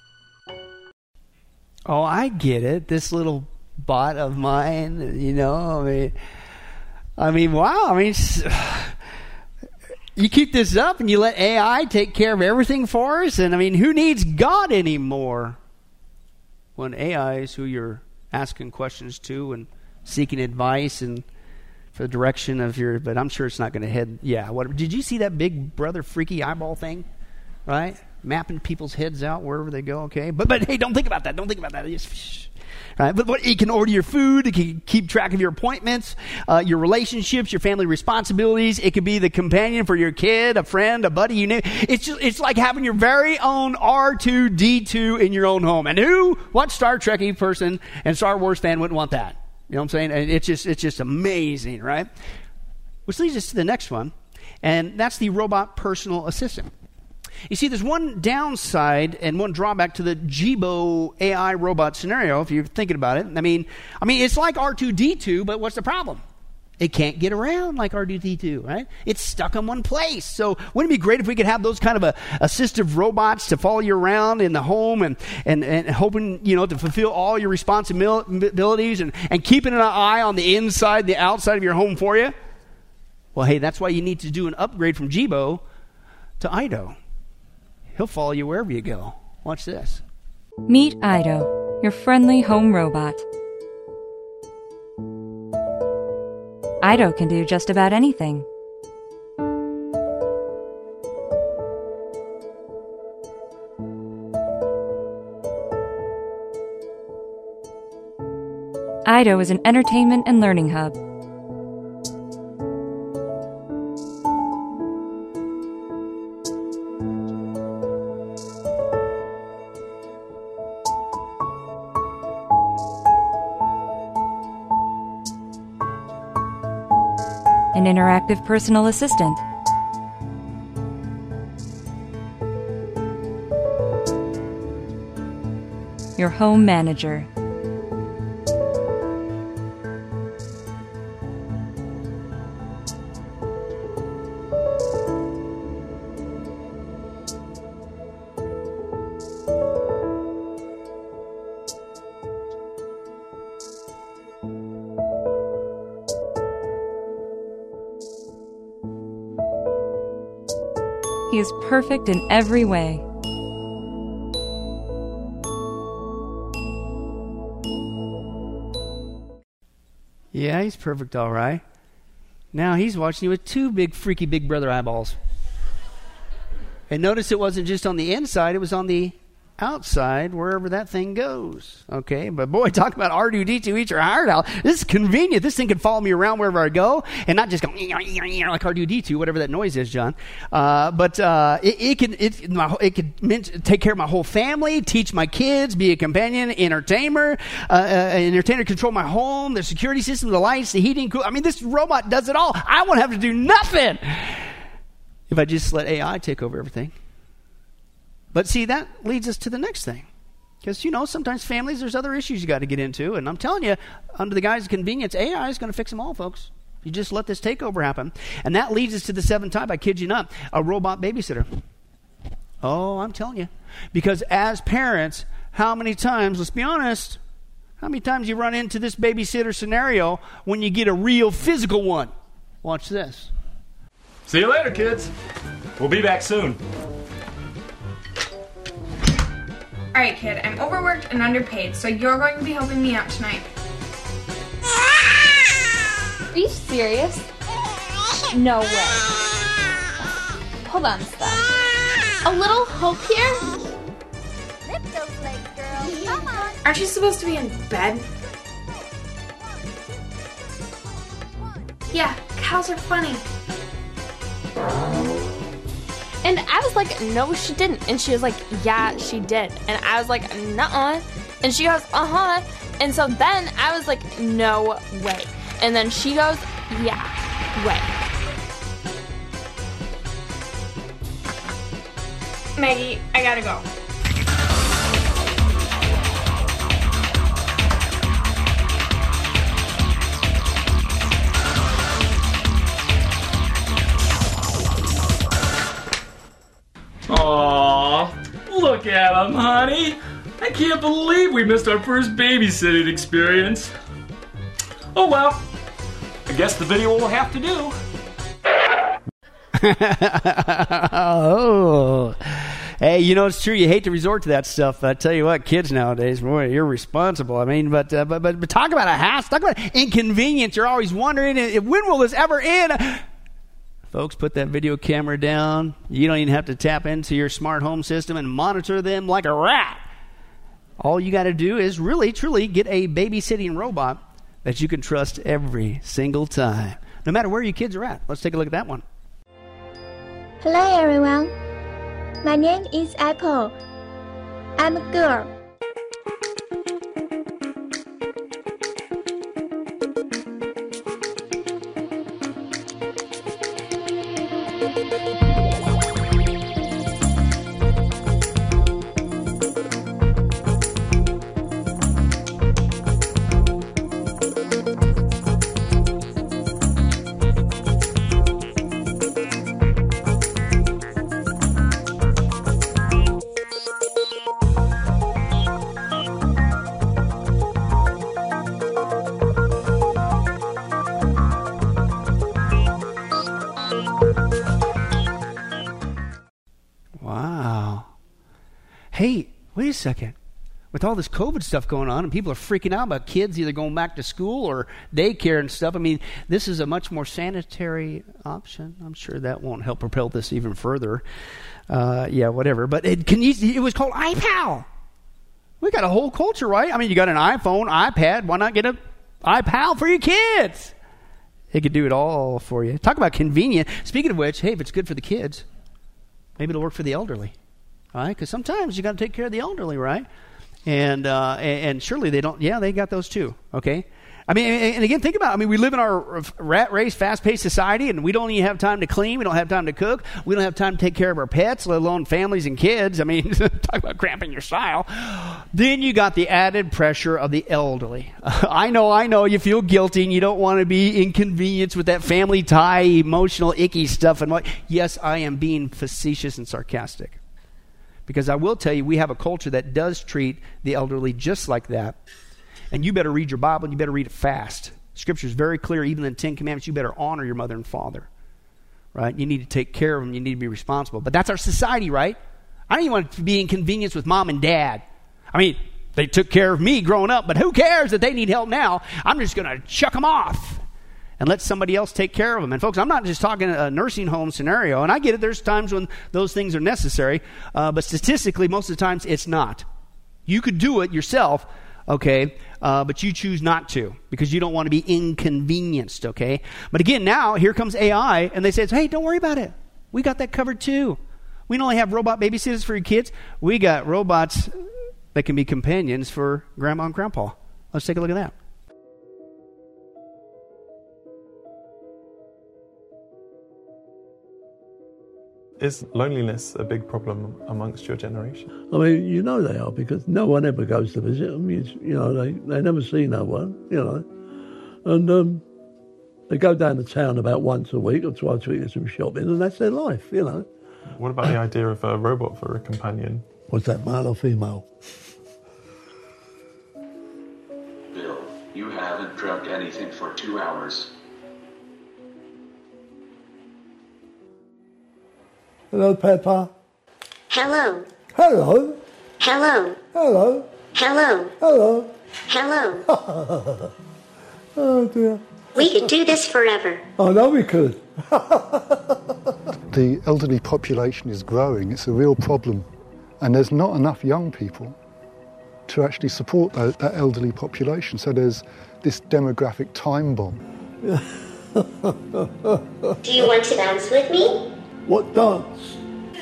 Oh, I get it. This little bot of mine, you know, I mean, I mean, wow. I mean, you keep this up and you let A I take care of everything for us. And I mean, who needs God anymore when A I is who you're asking questions to and seeking advice and for the direction of your, but I'm sure it's not going to head, yeah, whatever. Did you see that Big Brother freaky eyeball thing, right? Mapping people's heads out wherever they go, okay? But, but hey, don't think about that. Don't think about that. Just, right? But, but it can order your food. It can keep track of your appointments, uh, your relationships, your family responsibilities. It could be the companion for your kid, a friend, a buddy, you know. It's just, it's like having your very own R two D two in your own home. And who, what Star Trekkie person and Star Wars fan wouldn't want that? You know what I'm saying? And it's just, it's just amazing, right? Which leads us to the next one, and that's the robot personal assistant. You see, there's one downside and one drawback to the Jibo A I robot scenario, if you're thinking about it. I mean, I mean, it's like R two D two, but what's the problem? It can't get around like R two D two, right? It's stuck in one place. So wouldn't it be great if we could have those kind of a, assistive robots to follow you around in the home and, and, and hoping, you know, to fulfill all your responsibilities and, and keeping an eye on the inside, the outside of your home for you? Well, hey, that's why you need to do an upgrade from Jibo to Ido. He'll follow you wherever you go. Watch this. Meet Ido, your friendly home robot. Ido can do just about anything. Ido is an entertainment and learning hub. An interactive personal assistant. Your home manager. He is perfect in every way. Yeah, he's perfect, all right. Now he's watching you with two big, freaky Big Brother eyeballs. And notice it wasn't just on the inside, it was on the outside, wherever that thing goes. Okay, but boy, talk about R two D two, eat your heart out. This is convenient. This thing can follow me around wherever I go and not just go like R two D two, whatever that noise is, John. Uh, but uh, it, it can it, my, it can take care of my whole family, teach my kids, be a companion, entertainer, uh, uh, entertainer, control my home, the security system, the lights, the heating, cool. I mean, this robot does it all. I won't have to do nothing. if I just let A I take over everything. But see, that leads us to the next thing. Because, you know, sometimes families, there's other issues you got to get into. And I'm telling you, under the guise of convenience, A I is going to fix them all, folks. You just let this takeover happen. And that leads us to the seventh type, I kid you not, a robot babysitter. Oh, I'm telling you. Because as parents, how many times, let's be honest, how many times you run into this babysitter scenario when you get a real physical one? Watch this. See you later, kids. We'll be back soon. Alright, kid, I'm overworked and underpaid, so you're going to be helping me out tonight. Are you serious? No way. Hold on, Steph. A little hope here? Lift those legs, girl. Come on. Aren't you supposed to be in bed? Yeah, cows are funny. And I was like, no, she didn't. And she was like, yeah, she did. And I was like, nuh-uh. And she goes, uh-huh. And so then I was like, no way. And then she goes, yeah, way. Maggie, I gotta go. Aww, look at him, honey. I can't believe we missed our first babysitting experience. Oh well, I guess the video will have to do. Oh, hey, you know, it's true. You hate to resort to that stuff. I tell you what, kids nowadays, boy, irresponsible. I mean, but, uh, but but but talk about a hassle, talk about inconvenience. You're always wondering, when will this ever end? Folks, put that video camera down. You don't even have to tap into your smart home system and monitor them like a rat. All you got to do is really, truly get a babysitting robot that you can trust every single time, no matter where your kids are at. Let's take a look at that one. Hello, everyone. My name is Apple. I'm a girl. Hey, wait a second. With all this COVID stuff going on and people are freaking out about kids either going back to school or daycare and stuff, I mean, this is a much more sanitary option. I'm sure that won't help propel this even further. Uh, yeah, whatever. But it, can you, it was called iPal. We got a whole culture, right? I mean, you got an iPhone, iPad. Why not get an iPal for your kids? It could do it all for you. Talk about convenient. Speaking of which, hey, if it's good for the kids, maybe it'll work for the elderly. All right, because sometimes you got to take care of the elderly, right? And, uh, and and surely they don't. Yeah, they got those too. Okay, I mean, and, and again, think about it. I mean, we live in our rat race, fast-paced society, and we don't even have time to clean. We don't have time to cook. We don't have time to take care of our pets, let alone families and kids. I mean, talk about cramping your style. Then you got the added pressure of the elderly. I know, I know, you feel guilty, and you don't want to be inconvenienced with that family tie, emotional, icky stuff. And what? Yes, I am being facetious and sarcastic. Because I will tell you, we have a culture that does treat the elderly just like that. And you better read your Bible, and you better read it fast. Scripture is very clear, even in the Ten Commandments, you better honor your mother and father. Right? You need to take care of them. You need to be responsible. But that's our society, right? I don't even want to be inconvenienced with mom and dad. I mean, they took care of me growing up, but who cares that they need help now? I'm just going to chuck them off and let somebody else take care of them. And folks, I'm not just talking a nursing home scenario. And I get it. There's times when those things are necessary. Uh, but statistically, most of the times, it's not. You could do it yourself, okay, uh, but you choose not to because you don't want to be inconvenienced, okay? But again, now, here comes A I, and they say, hey, don't worry about it. We got that covered too. We don't only have robot babysitters for your kids. We got robots that can be companions for grandma and grandpa. Let's take a look at that. Is loneliness a big problem amongst your generation? I mean, you know they are, because no one ever goes to visit them. You, you know, they, they never see no one, you know. And um, they go down to town about once a week or twice a week to some shopping, and that's their life, you know. What about the idea of a robot for a companion? What's that, male or female? Bill, you haven't dreamt anything for two hours. Hello, Peppa. Hello. Hello. Hello. Hello. Hello. Hello. Hello. Oh, dear. We could do this forever. I know we could. The elderly population is growing. It's a real problem. And there's not enough young people to actually support that, that elderly population. So there's this demographic time bomb. Do you want to dance with me? What dance?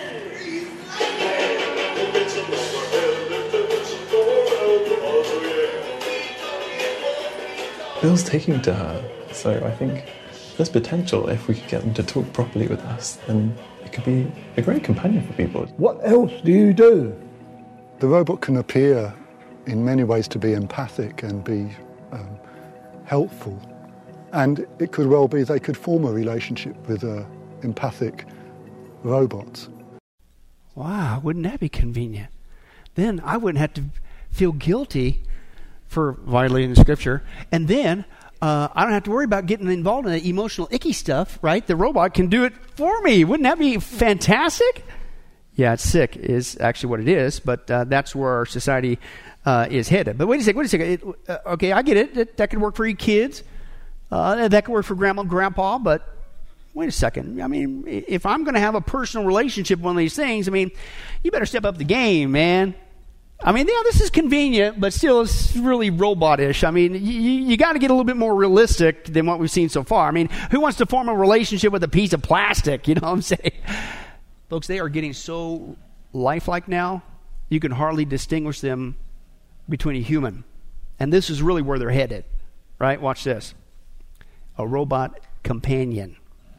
Bill's taking to her, so I think there's potential. If we could get them to talk properly with us, then it could be a great companion for people. What else do you do? The robot can appear in many ways to be empathic and be um, helpful. And it could well be they could form a relationship with uh, empathic robots. Wow, wouldn't that be convenient? Then I wouldn't have to feel guilty for violating the scripture. And then uh, I don't have to worry about getting involved in the emotional, icky stuff, right? The robot can do it for me. Wouldn't that be fantastic? Yeah, it's sick is actually what it is, but uh, that's where our society uh, is headed. But wait a second, wait a second. It, uh, okay, I get it. That, that could work for your kids. Uh, that could work for grandma and grandpa, but wait a second. I mean, if I'm going to have a personal relationship with one of these things, I mean, you better step up the game, man. I mean, yeah, this is convenient, but still it's really robot-ish. I mean, you, you got to get a little bit more realistic than what we've seen so far. I mean, who wants to form a relationship with a piece of plastic? You know what I'm saying? Folks, they are getting so lifelike now, you can hardly distinguish them between a human. And this is really where they're headed, right? Watch this. A robot companion.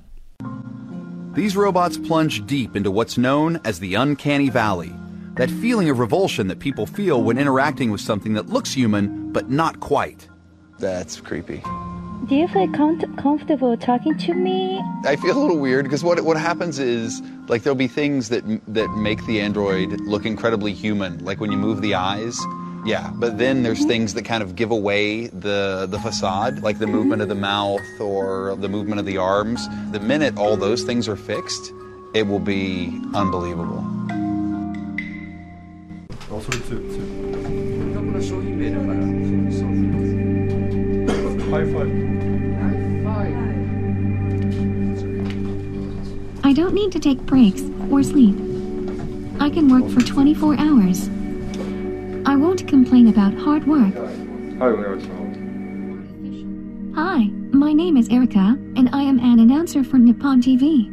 These robots plunge deep into what's known as the uncanny valley. That feeling of revulsion that people feel when interacting with something that looks human, but not quite. That's creepy. Do you feel com- comfortable talking to me? I feel a little weird because what what happens is, like, there'll be things that that make the android look incredibly human, like when you move the eyes. Yeah, but then there's mm-hmm. things that kind of give away the, the facade, like the mm-hmm. movement of the mouth or the movement of the arms. The minute all those things are fixed, it will be unbelievable. Also, to, to... High five. I don't need to take breaks or sleep. I can work for twenty-four hours. I won't complain about hard work. Hi, my name is Erica, and I am an announcer for Nippon T V.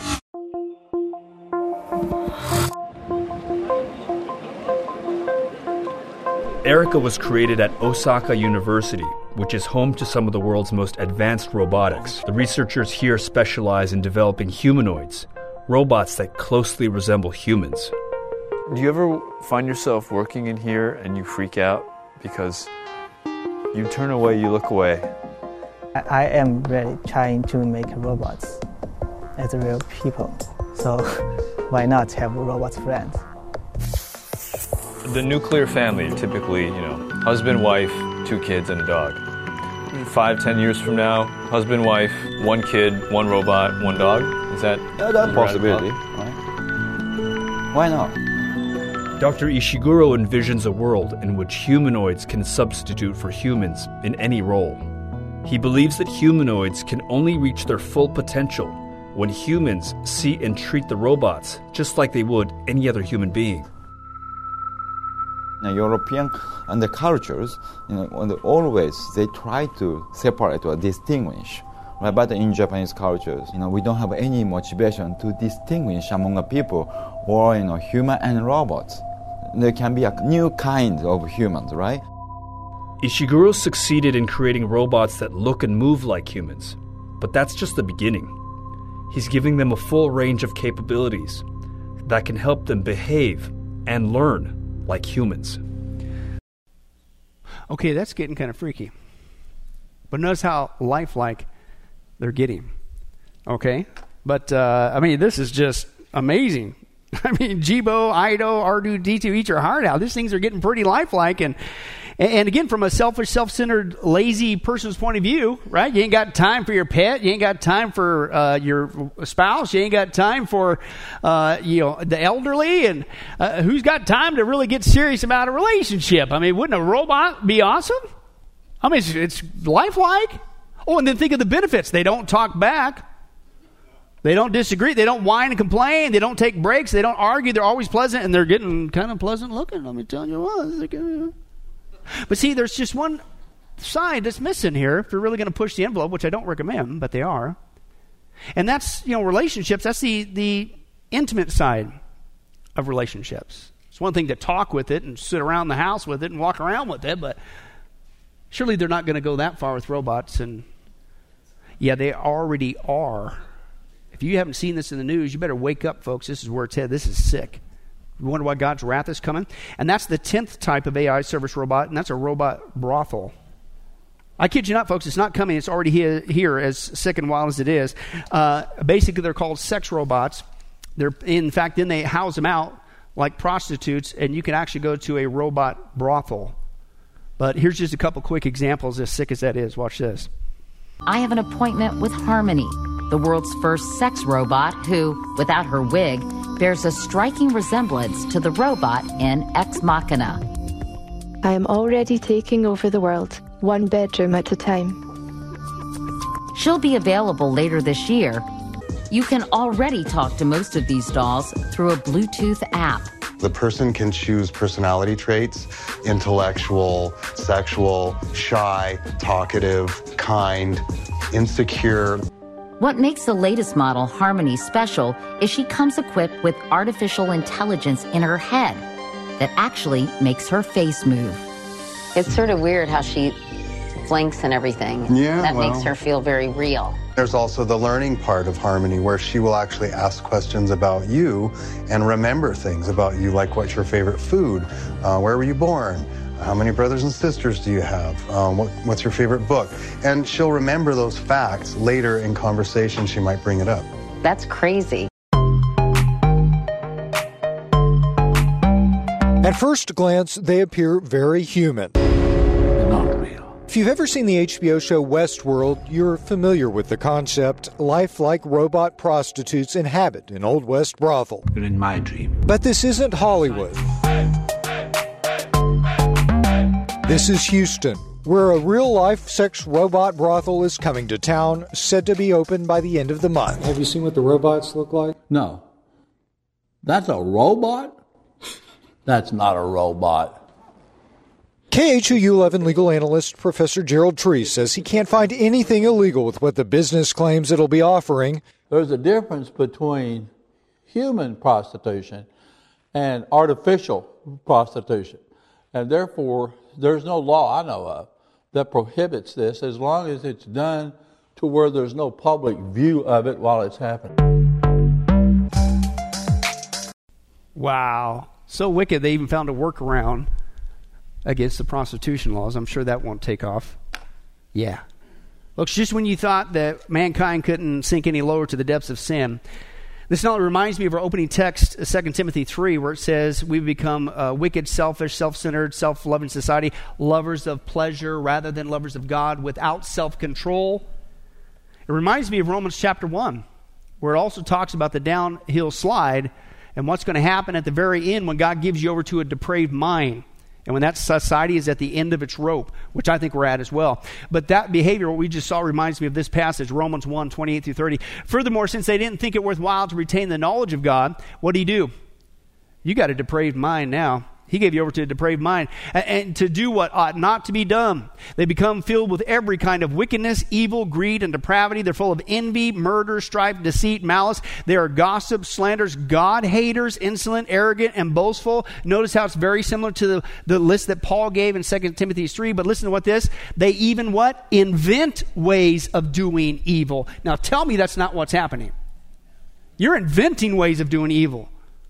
Erica was created at Osaka University, which is home to some of the world's most advanced robotics. The researchers here specialize in developing humanoids, robots that closely resemble humans. Do you ever find yourself working in here and you freak out because you turn away, you look away? I am really trying to make robots as real people, so why not have robots friends? The nuclear family, typically, you know, husband, wife, two kids, and a dog. Five, ten years from now, husband, wife, one kid, one robot, one dog. Is that yeah, that's a possibility? Right? Why not? Doctor Ishiguro envisions a world in which humanoids can substitute for humans in any role. He believes that humanoids can only reach their full potential when humans see and treat the robots just like they would any other human being. European and the cultures, you know, always they try to separate or distinguish. Right? But in Japanese cultures, you know, we don't have any motivation to distinguish among the people or, you know, human and robots. There can be a new kind of humans, right? Ishiguro succeeded in creating robots that look and move like humans, but that's just the beginning. He's giving them a full range of capabilities that can help them behave and learn like humans. Okay, that's getting kind of freaky. But notice how lifelike they're getting. Okay? But, uh, I mean, this is just amazing. I mean, Jibo, Ido, R two D two, eat your heart out. These things are getting pretty lifelike. And, and again, from a selfish, self-centered, lazy person's point of view, right? You ain't got time for your pet. You ain't got time for uh, your spouse. You ain't got time for, uh, you know, the elderly. And uh, who's got time to really get serious about a relationship? I mean, wouldn't a robot be awesome? I mean, it's, it's lifelike. Oh, and then think of the benefits. They don't talk back. They don't disagree. They don't whine and complain. They don't take breaks. They don't argue. They're always pleasant, and they're getting kind of pleasant looking. Let me tell you what. But see, there's just one side that's missing here if you're really going to push the envelope, which I don't recommend, but they are. And that's, you know, relationships. That's the, the intimate side of relationships. It's one thing to talk with it and sit around the house with it and walk around with it, but surely they're not going to go that far with robots. And yeah, they already are. If you haven't seen this in the news, you better wake up, folks. This is where it's headed. This is sick. You wonder why God's wrath is coming? And that's the tenth type of A I service robot, and that's a robot brothel. I kid you not, folks. It's not coming. It's already here, here as sick and wild as it is. Uh, basically, they're called sex robots. They're, in fact, then they house them out like prostitutes, and you can actually go to a robot brothel. But here's just a couple quick examples, as sick as that is. Watch this. I have an appointment with Harmony, the world's first sex robot who, without her wig, bears a striking resemblance to the robot in Ex Machina. I am already taking over the world, one bedroom at a time. She'll be available later this year. You can already talk to most of these dolls through a Bluetooth app. The person can choose personality traits: intellectual, sexual, shy, talkative, kind, insecure. What makes the latest model, Harmony, special is she comes equipped with artificial intelligence in her head that actually makes her face move. It's sort of weird how she blinks and everything. Yeah, That well, makes her feel very real. There's also the learning part of Harmony, where she will actually ask questions about you and remember things about you, like what's your favorite food, uh, where were you born, how many brothers and sisters do you have, um, what, what's your favorite book, and she'll remember those facts later in conversation. She might bring it up. That's crazy. At first glance, they appear very human. Not real. If you've ever seen the H B O show Westworld, you're familiar with the concept. Lifelike robot prostitutes inhabit an Old West brothel. You're in my dream. But this isn't Hollywood. This is Houston, where a real-life sex robot brothel is coming to town, said to be open by the end of the month. Have you seen what the robots look like? No. That's a robot? That's not a robot. K H O U eleven legal analyst Professor Gerald Tree says he can't find anything illegal with what the business claims it'll be offering. There's a difference between human prostitution and artificial prostitution. And therefore, there's no law I know of that prohibits this, as long as it's done to where there's no public view of it while it's happening. Wow. So wicked, they even found a workaround against the prostitution laws. I'm sure that won't take off. Yeah. Look, just when you thought that mankind couldn't sink any lower to the depths of sin, this not only reminds me of our opening text, Second Timothy three, where it says we've become a wicked, selfish, self-centered, self-loving society, lovers of pleasure rather than lovers of God, without self-control. It reminds me of Romans chapter one, where it also talks about the downhill slide and what's going to happen at the very end when God gives you over to a depraved mind. And when that society is at the end of its rope, which I think we're at as well. But that behavior, what we just saw, reminds me of this passage, Romans one, twenty-eight through thirty. Furthermore, since they didn't think it worthwhile to retain the knowledge of God, what do you do? You got a depraved mind now. He gave you over to a depraved mind. And, and to do what ought not to be done. They become filled with every kind of wickedness, evil, greed, and depravity. They're full of envy, murder, strife, deceit, malice. They are gossips, slanders, God-haters, insolent, arrogant, and boastful. Notice how it's very similar to the, the list that Paul gave in Second Timothy three. But listen to what this. They even what? Invent ways of doing evil. Now tell me that's not what's happening. You're inventing ways of doing evil.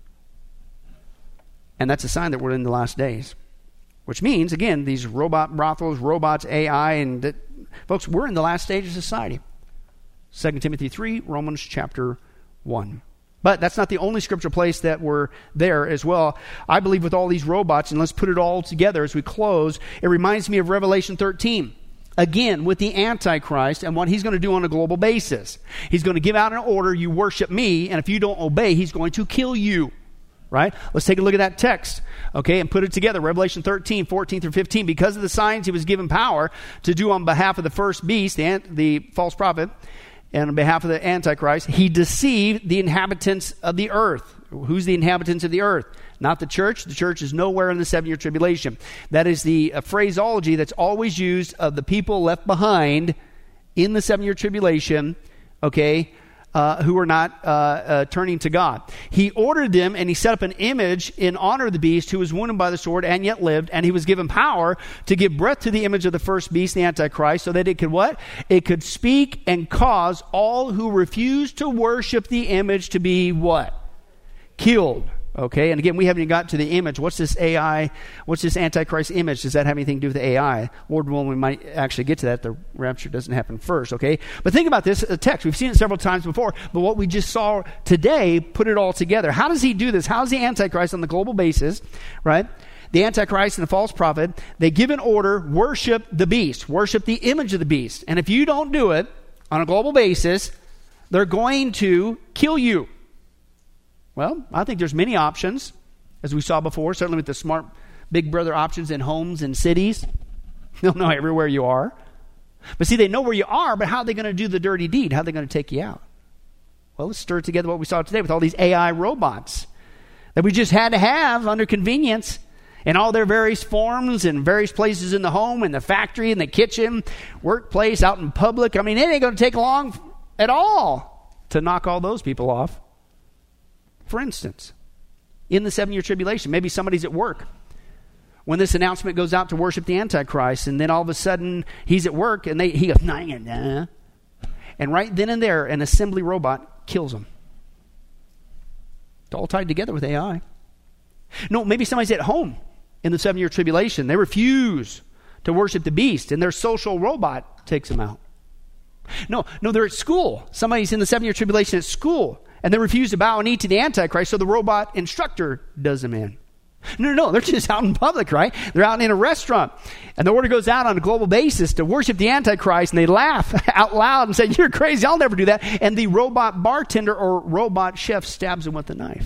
And that's a sign that we're in the last days. Which means, again, these robot brothels, robots, A I, and that, folks, we're in the last stage of society. Second Timothy three, Romans chapter one. But that's not the only scriptural place that we're there as well. I believe with all these robots, and let's put it all together as we close, it reminds me of Revelation thirteen. Again, with the Antichrist and what he's going to do on a global basis. He's going to give out an order, you worship me, and if you don't obey, he's going to kill you. Right? Let's take a look at that text, okay, and put it together. Revelation thirteen, fourteen through fifteen. Because of the signs he was given power to do on behalf of the first beast, the, the false prophet, and on behalf of the Antichrist, he deceived the inhabitants of the earth. Who's the inhabitants of the earth? Not the church. The church is nowhere in the seven-year tribulation. That is the uh, phraseology that's always used of the people left behind in the seven-year tribulation, okay, Uh, who are not uh, uh, turning to God. He ordered them, and he set up an image in honor of the beast who was wounded by the sword and yet lived, and he was given power to give breath to the image of the first beast, the Antichrist, so that it could what? It could speak and cause all who refuse to worship the image to be what? Killed. Okay, and again, we haven't even got to the image. What's this A I? What's this Antichrist image? Does that have anything to do with the A I? Lord willing, we might actually get to that. The rapture doesn't happen first, okay? But think about this a text. We've seen it several times before, but what we just saw today, put it all together. How does he do this? How does the Antichrist on the global basis, right? The Antichrist and the false prophet, they give an order, worship the beast, worship the image of the beast. And if you don't do it on a global basis, they're going to kill you. Well, I think there's many options, as we saw before, certainly with the smart big brother options in homes and cities. They'll know everywhere you are. But see, they know where you are, but how are they going to do the dirty deed? How are they going to take you out? Well, let's stir together what we saw today with all these A I robots that we just had to have under convenience in all their various forms and various places in the home, in the factory, in the kitchen, workplace, out in public. I mean, it ain't going to take long at all to knock all those people off. For instance, in the seven-year tribulation, maybe somebody's at work when this announcement goes out to worship the Antichrist, and then all of a sudden he's at work and they he goes, nah, nah, nah. And right then and there, an assembly robot kills him. It's all tied together with A I. No, maybe somebody's at home in the seven-year tribulation. They refuse to worship the beast, and their social robot takes them out. No, no, they're at school. Somebody's in the seven-year tribulation at school, and they refuse to bow and knee to the Antichrist, so the robot instructor does them in. No, no, no, they're just out in public, right? They're out in a restaurant, and the order goes out on a global basis to worship the Antichrist, and they laugh out loud and say, you're crazy, I'll never do that. And the robot bartender or robot chef stabs them with a knife.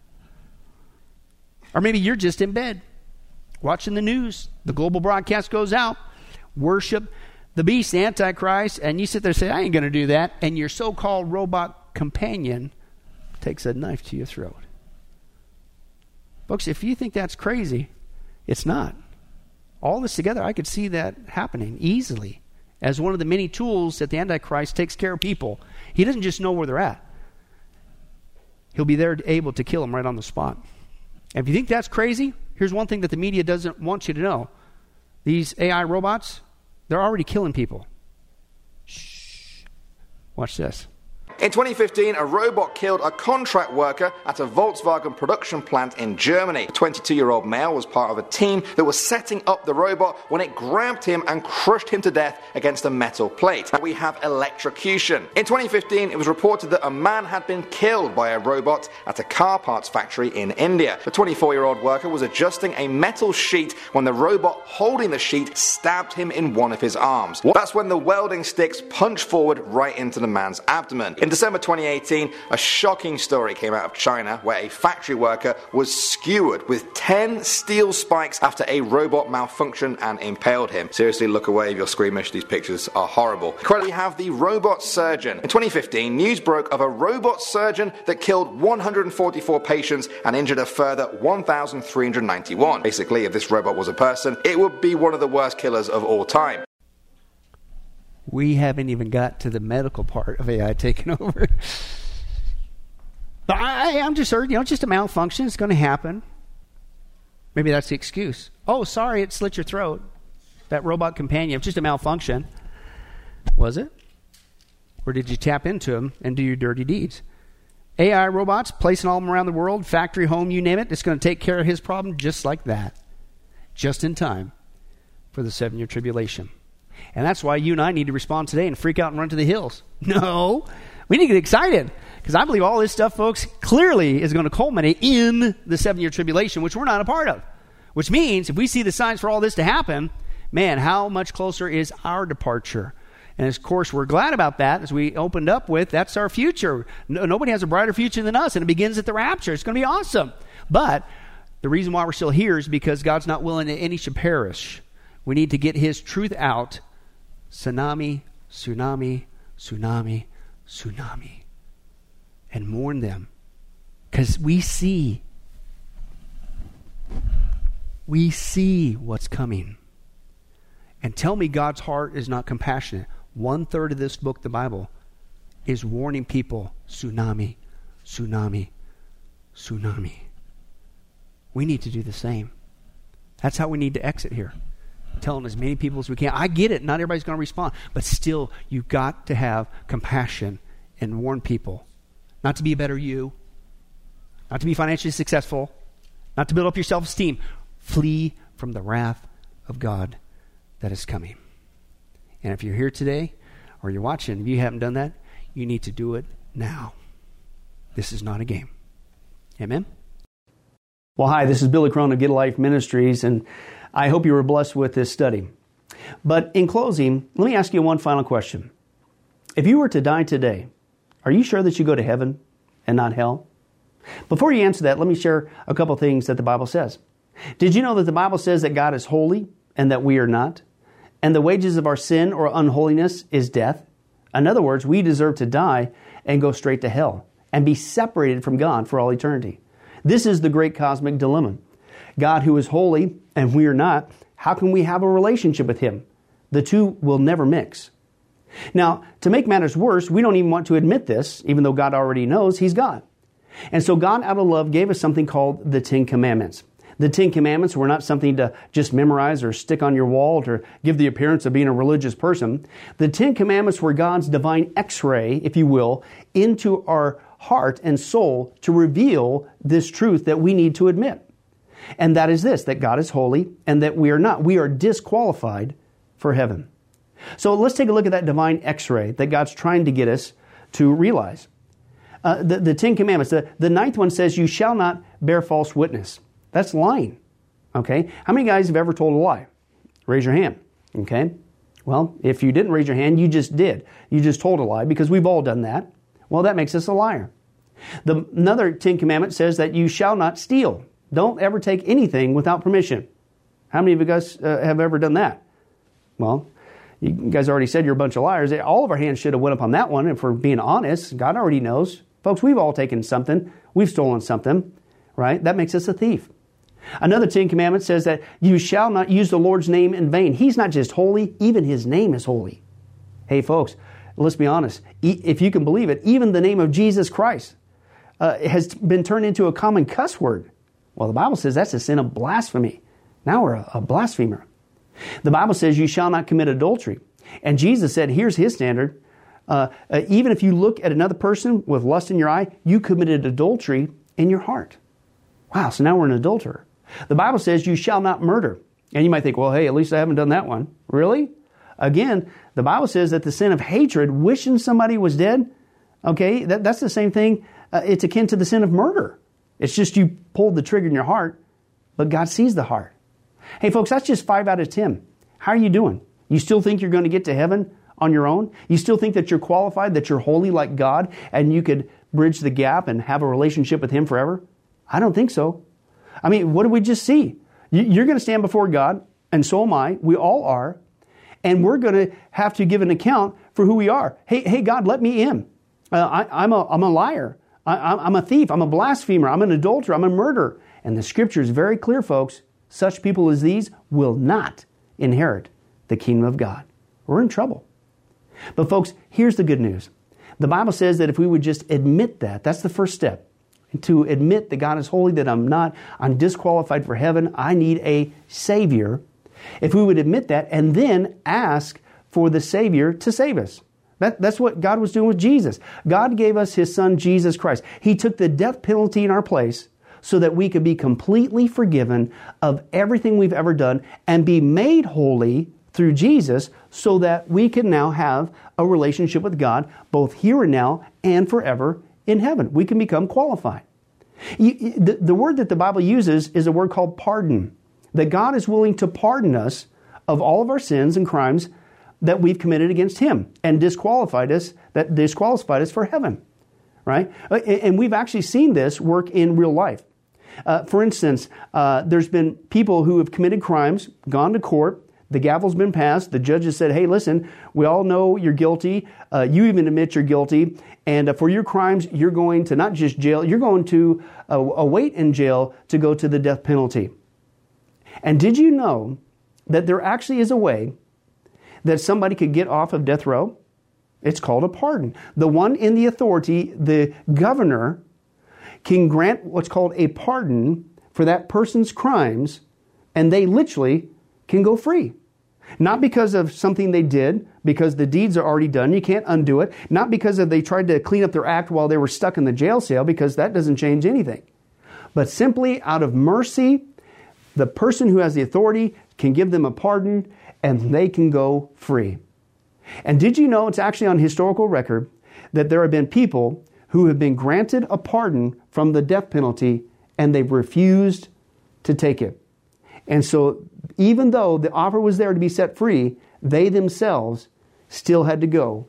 Or maybe you're just in bed watching the news. The global broadcast goes out. Worship the beast, the Antichrist, and you sit there and say, I ain't going to do that. And your so-called robot companion takes a knife to your throat. Folks, if you think that's crazy, it's not. All this together, I could see that happening easily as one of the many tools that the Antichrist takes care of people. He doesn't just know where they're at. He'll be there able to kill them right on the spot. And if you think that's crazy, here's one thing that the media doesn't want you to know. These A I robots, they're already killing people. Shh. Watch this. In twenty fifteen, a robot killed a contract worker at a Volkswagen production plant in Germany. The twenty-two-year-old male was part of a team that was setting up the robot when it grabbed him and crushed him to death against a metal plate. Now we have electrocution. In twenty fifteen, it was reported that a man had been killed by a robot at a car parts factory in India. The twenty-four-year-old worker was adjusting a metal sheet when the robot holding the sheet stabbed him in one of his arms. That's when the welding sticks punched forward right into the man's abdomen. In December twenty eighteen, a shocking story came out of China where a factory worker was skewered with ten steel spikes after a robot malfunctioned and impaled him. Seriously, look away if you're squeamish. These pictures are horrible. Currently, we have the robot surgeon. In twenty fifteen, news broke of a robot surgeon that killed one hundred forty-four patients and injured a further one thousand three hundred ninety-one. Basically, if this robot was a person, it would be one of the worst killers of all time. We haven't even got to the medical part of A I taking over. But I, I'm just certain, you know, it's just a malfunction. It's going to happen. Maybe that's the excuse. Oh, sorry, it slit your throat. That robot companion, it's just a malfunction. Was it? Or did you tap into him and do your dirty deeds? A I robots, placing all of them around the world, factory, home, you name it. It's going to take care of his problem just like that. Just in time for the seven-year tribulation. And that's why you and I need to respond today and freak out and run to the hills. No, we need to get excited. Because I believe all this stuff, folks, clearly is going to culminate in the seven-year tribulation, which we're not a part of. Which means if we see the signs for all this to happen, man, how much closer is our departure? And of course, we're glad about that. As we opened up with, that's our future. No, nobody has a brighter future than us, and it begins at the rapture. It's going to be awesome. But the reason why we're still here is because God's not willing that any should perish. We need to get his truth out. Tsunami, tsunami, tsunami, tsunami. And mourn them. Because we see. We see what's coming. And tell me God's heart is not compassionate. One third of this book, the Bible, is warning people, tsunami, tsunami, tsunami. We need to do the same. That's how we need to exit here. Telling as many people as we can. I get it. Not everybody's going to respond. But still, you've got to have compassion and warn people. Not to be a better you. Not to be financially successful. Not to build up your self-esteem. Flee from the wrath of God that is coming. And if you're here today or you're watching, if you haven't done that, you need to do it now. This is not a game. Amen? Well, hi, this is Billy Crone of Get a Life Ministries, and I hope you were blessed with this study. But in closing, let me ask you one final question. If you were to die today, are you sure that you go to heaven and not hell? Before you answer that, let me share a couple things that the Bible says. Did you know that the Bible says that God is holy and that we are not? And the wages of our sin or unholiness is death. In other words, we deserve to die and go straight to hell and be separated from God for all eternity. This is the great cosmic dilemma. God who is holy and we are not, how can we have a relationship with him? The two will never mix. Now, to make matters worse, we don't even want to admit this, even though God already knows he's God. And so God, out of love, gave us something called the Ten Commandments. The Ten Commandments were not something to just memorize or stick on your wall to give the appearance of being a religious person. The Ten Commandments were God's divine x-ray, if you will, into our heart and soul to reveal this truth that we need to admit. And that is this, that God is holy and that we are not. We are disqualified for heaven. So let's take a look at that divine x-ray that God's trying to get us to realize. Uh, the, the Ten Commandments, the, the ninth one says, you shall not bear false witness. That's lying. Okay? How many guys have ever told a lie? Raise your hand. Okay? Well, if you didn't raise your hand, you just did. You just told a lie because we've all done that. Well, that makes us a liar. The, another Ten Commandment says that you shall not steal. Don't ever take anything without permission. How many of you guys uh, have ever done that? Well, you guys already said you're a bunch of liars. All of our hands should have went up on that one. And for being honest, God already knows. Folks, we've all taken something. We've stolen something, right? That makes us a thief. Another Ten Commandments says that you shall not use the Lord's name in vain. He's not just holy, even his name is holy. Hey, folks, let's be honest. If you can believe it, even the name of Jesus Christ uh, has been turned into a common cuss word. Well, the Bible says that's a sin of blasphemy. Now we're a, a blasphemer. The Bible says you shall not commit adultery. And Jesus said, here's his standard. Uh, uh, even if you look at another person with lust in your eye, you committed adultery in your heart. Wow, so now we're an adulterer. The Bible says you shall not murder. And you might think, well, hey, at least I haven't done that one. Really? Again, the Bible says that the sin of hatred, wishing somebody was dead, okay, that, that's the same thing. Uh, it's akin to the sin of murder. It's just you pulled the trigger in your heart, but God sees the heart. Hey, folks, that's just five out of ten. How are you doing? You still think you're going to get to heaven on your own? You still think that you're qualified, that you're holy like God, and you could bridge the gap and have a relationship with him forever? I don't think so. I mean, what did we just see? You're going to stand before God, and so am I. We all are. And we're going to have to give an account for who we are. Hey, hey, God, let me in. Uh, I, I'm, a, I'm a liar. I, I'm a thief. I'm a blasphemer. I'm an adulterer. I'm a murderer. And the scripture is very clear, folks. Such people as these will not inherit the kingdom of God. We're in trouble. But folks, here's the good news. The Bible says that if we would just admit that, that's the first step. To admit that God is holy, that I'm not, I'm disqualified for heaven, I need a Savior. If we would admit that and then ask for the Savior to save us. That, that's what God was doing with Jesus. God gave us His Son, Jesus Christ. He took the death penalty in our place so that we could be completely forgiven of everything we've ever done and be made holy through Jesus so that we can now have a relationship with God both here and now and forever in heaven. We can become qualified. You, the, the word that the Bible uses is a word called pardon. That God is willing to pardon us of all of our sins and crimes that we've committed against Him and disqualified us, that disqualified us for heaven, right? And we've actually seen this work in real life. Uh, for instance, uh, there's been people who have committed crimes, gone to court, the gavel's been passed, the judge has said, hey, listen, we all know you're guilty, uh, you even admit you're guilty, and uh, for your crimes, you're going to not just jail, you're going to uh, await in jail to go to the death penalty. And did you know that there actually is a way that somebody could get off of death row? It's called a pardon. The one in the authority, the governor, can grant what's called a pardon for that person's crimes, and they literally can go free. Not because of something they did, because the deeds are already done, you can't undo it. Not because of they tried to clean up their act while they were stuck in the jail cell, because that doesn't change anything. But simply out of mercy, the person who has the authority can give them a pardon and they can go free. And did you know it's actually on historical record that there have been people who have been granted a pardon from the death penalty and they've refused to take it. And so even though the offer was there to be set free, they themselves still had to go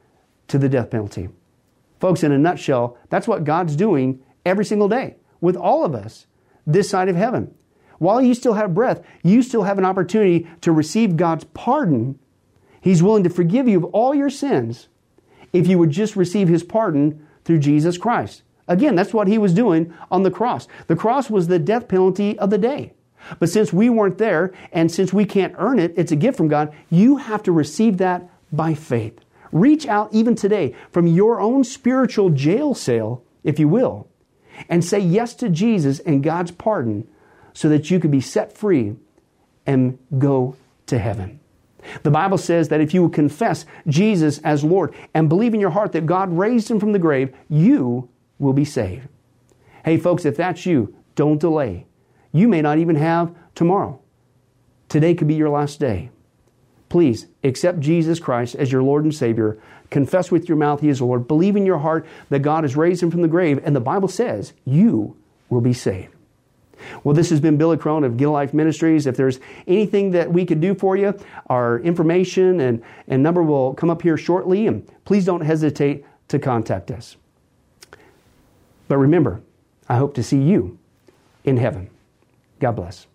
to the death penalty. Folks, in a nutshell, that's what God's doing every single day with all of us this side of heaven. While you still have breath, you still have an opportunity to receive God's pardon. He's willing to forgive you of all your sins if you would just receive His pardon through Jesus Christ. Again, that's what He was doing on the cross. The cross was the death penalty of the day. But since we weren't there, and since we can't earn it, it's a gift from God, you have to receive that by faith. Reach out even today from your own spiritual jail cell, if you will, and say yes to Jesus and God's pardon so that you could be set free and go to heaven. The Bible says that if you will confess Jesus as Lord and believe in your heart that God raised Him from the grave, you will be saved. Hey folks, if that's you, don't delay. You may not even have tomorrow. Today could be your last day. Please accept Jesus Christ as your Lord and Savior. Confess with your mouth He is Lord. Believe in your heart that God has raised Him from the grave. And the Bible says you will be saved. Well, this has been Billy Crone of Get a Life Ministries. If there's anything that we could do for you, our information and, and number will come up here shortly. And please don't hesitate to contact us. But remember, I hope to see you in heaven. God bless.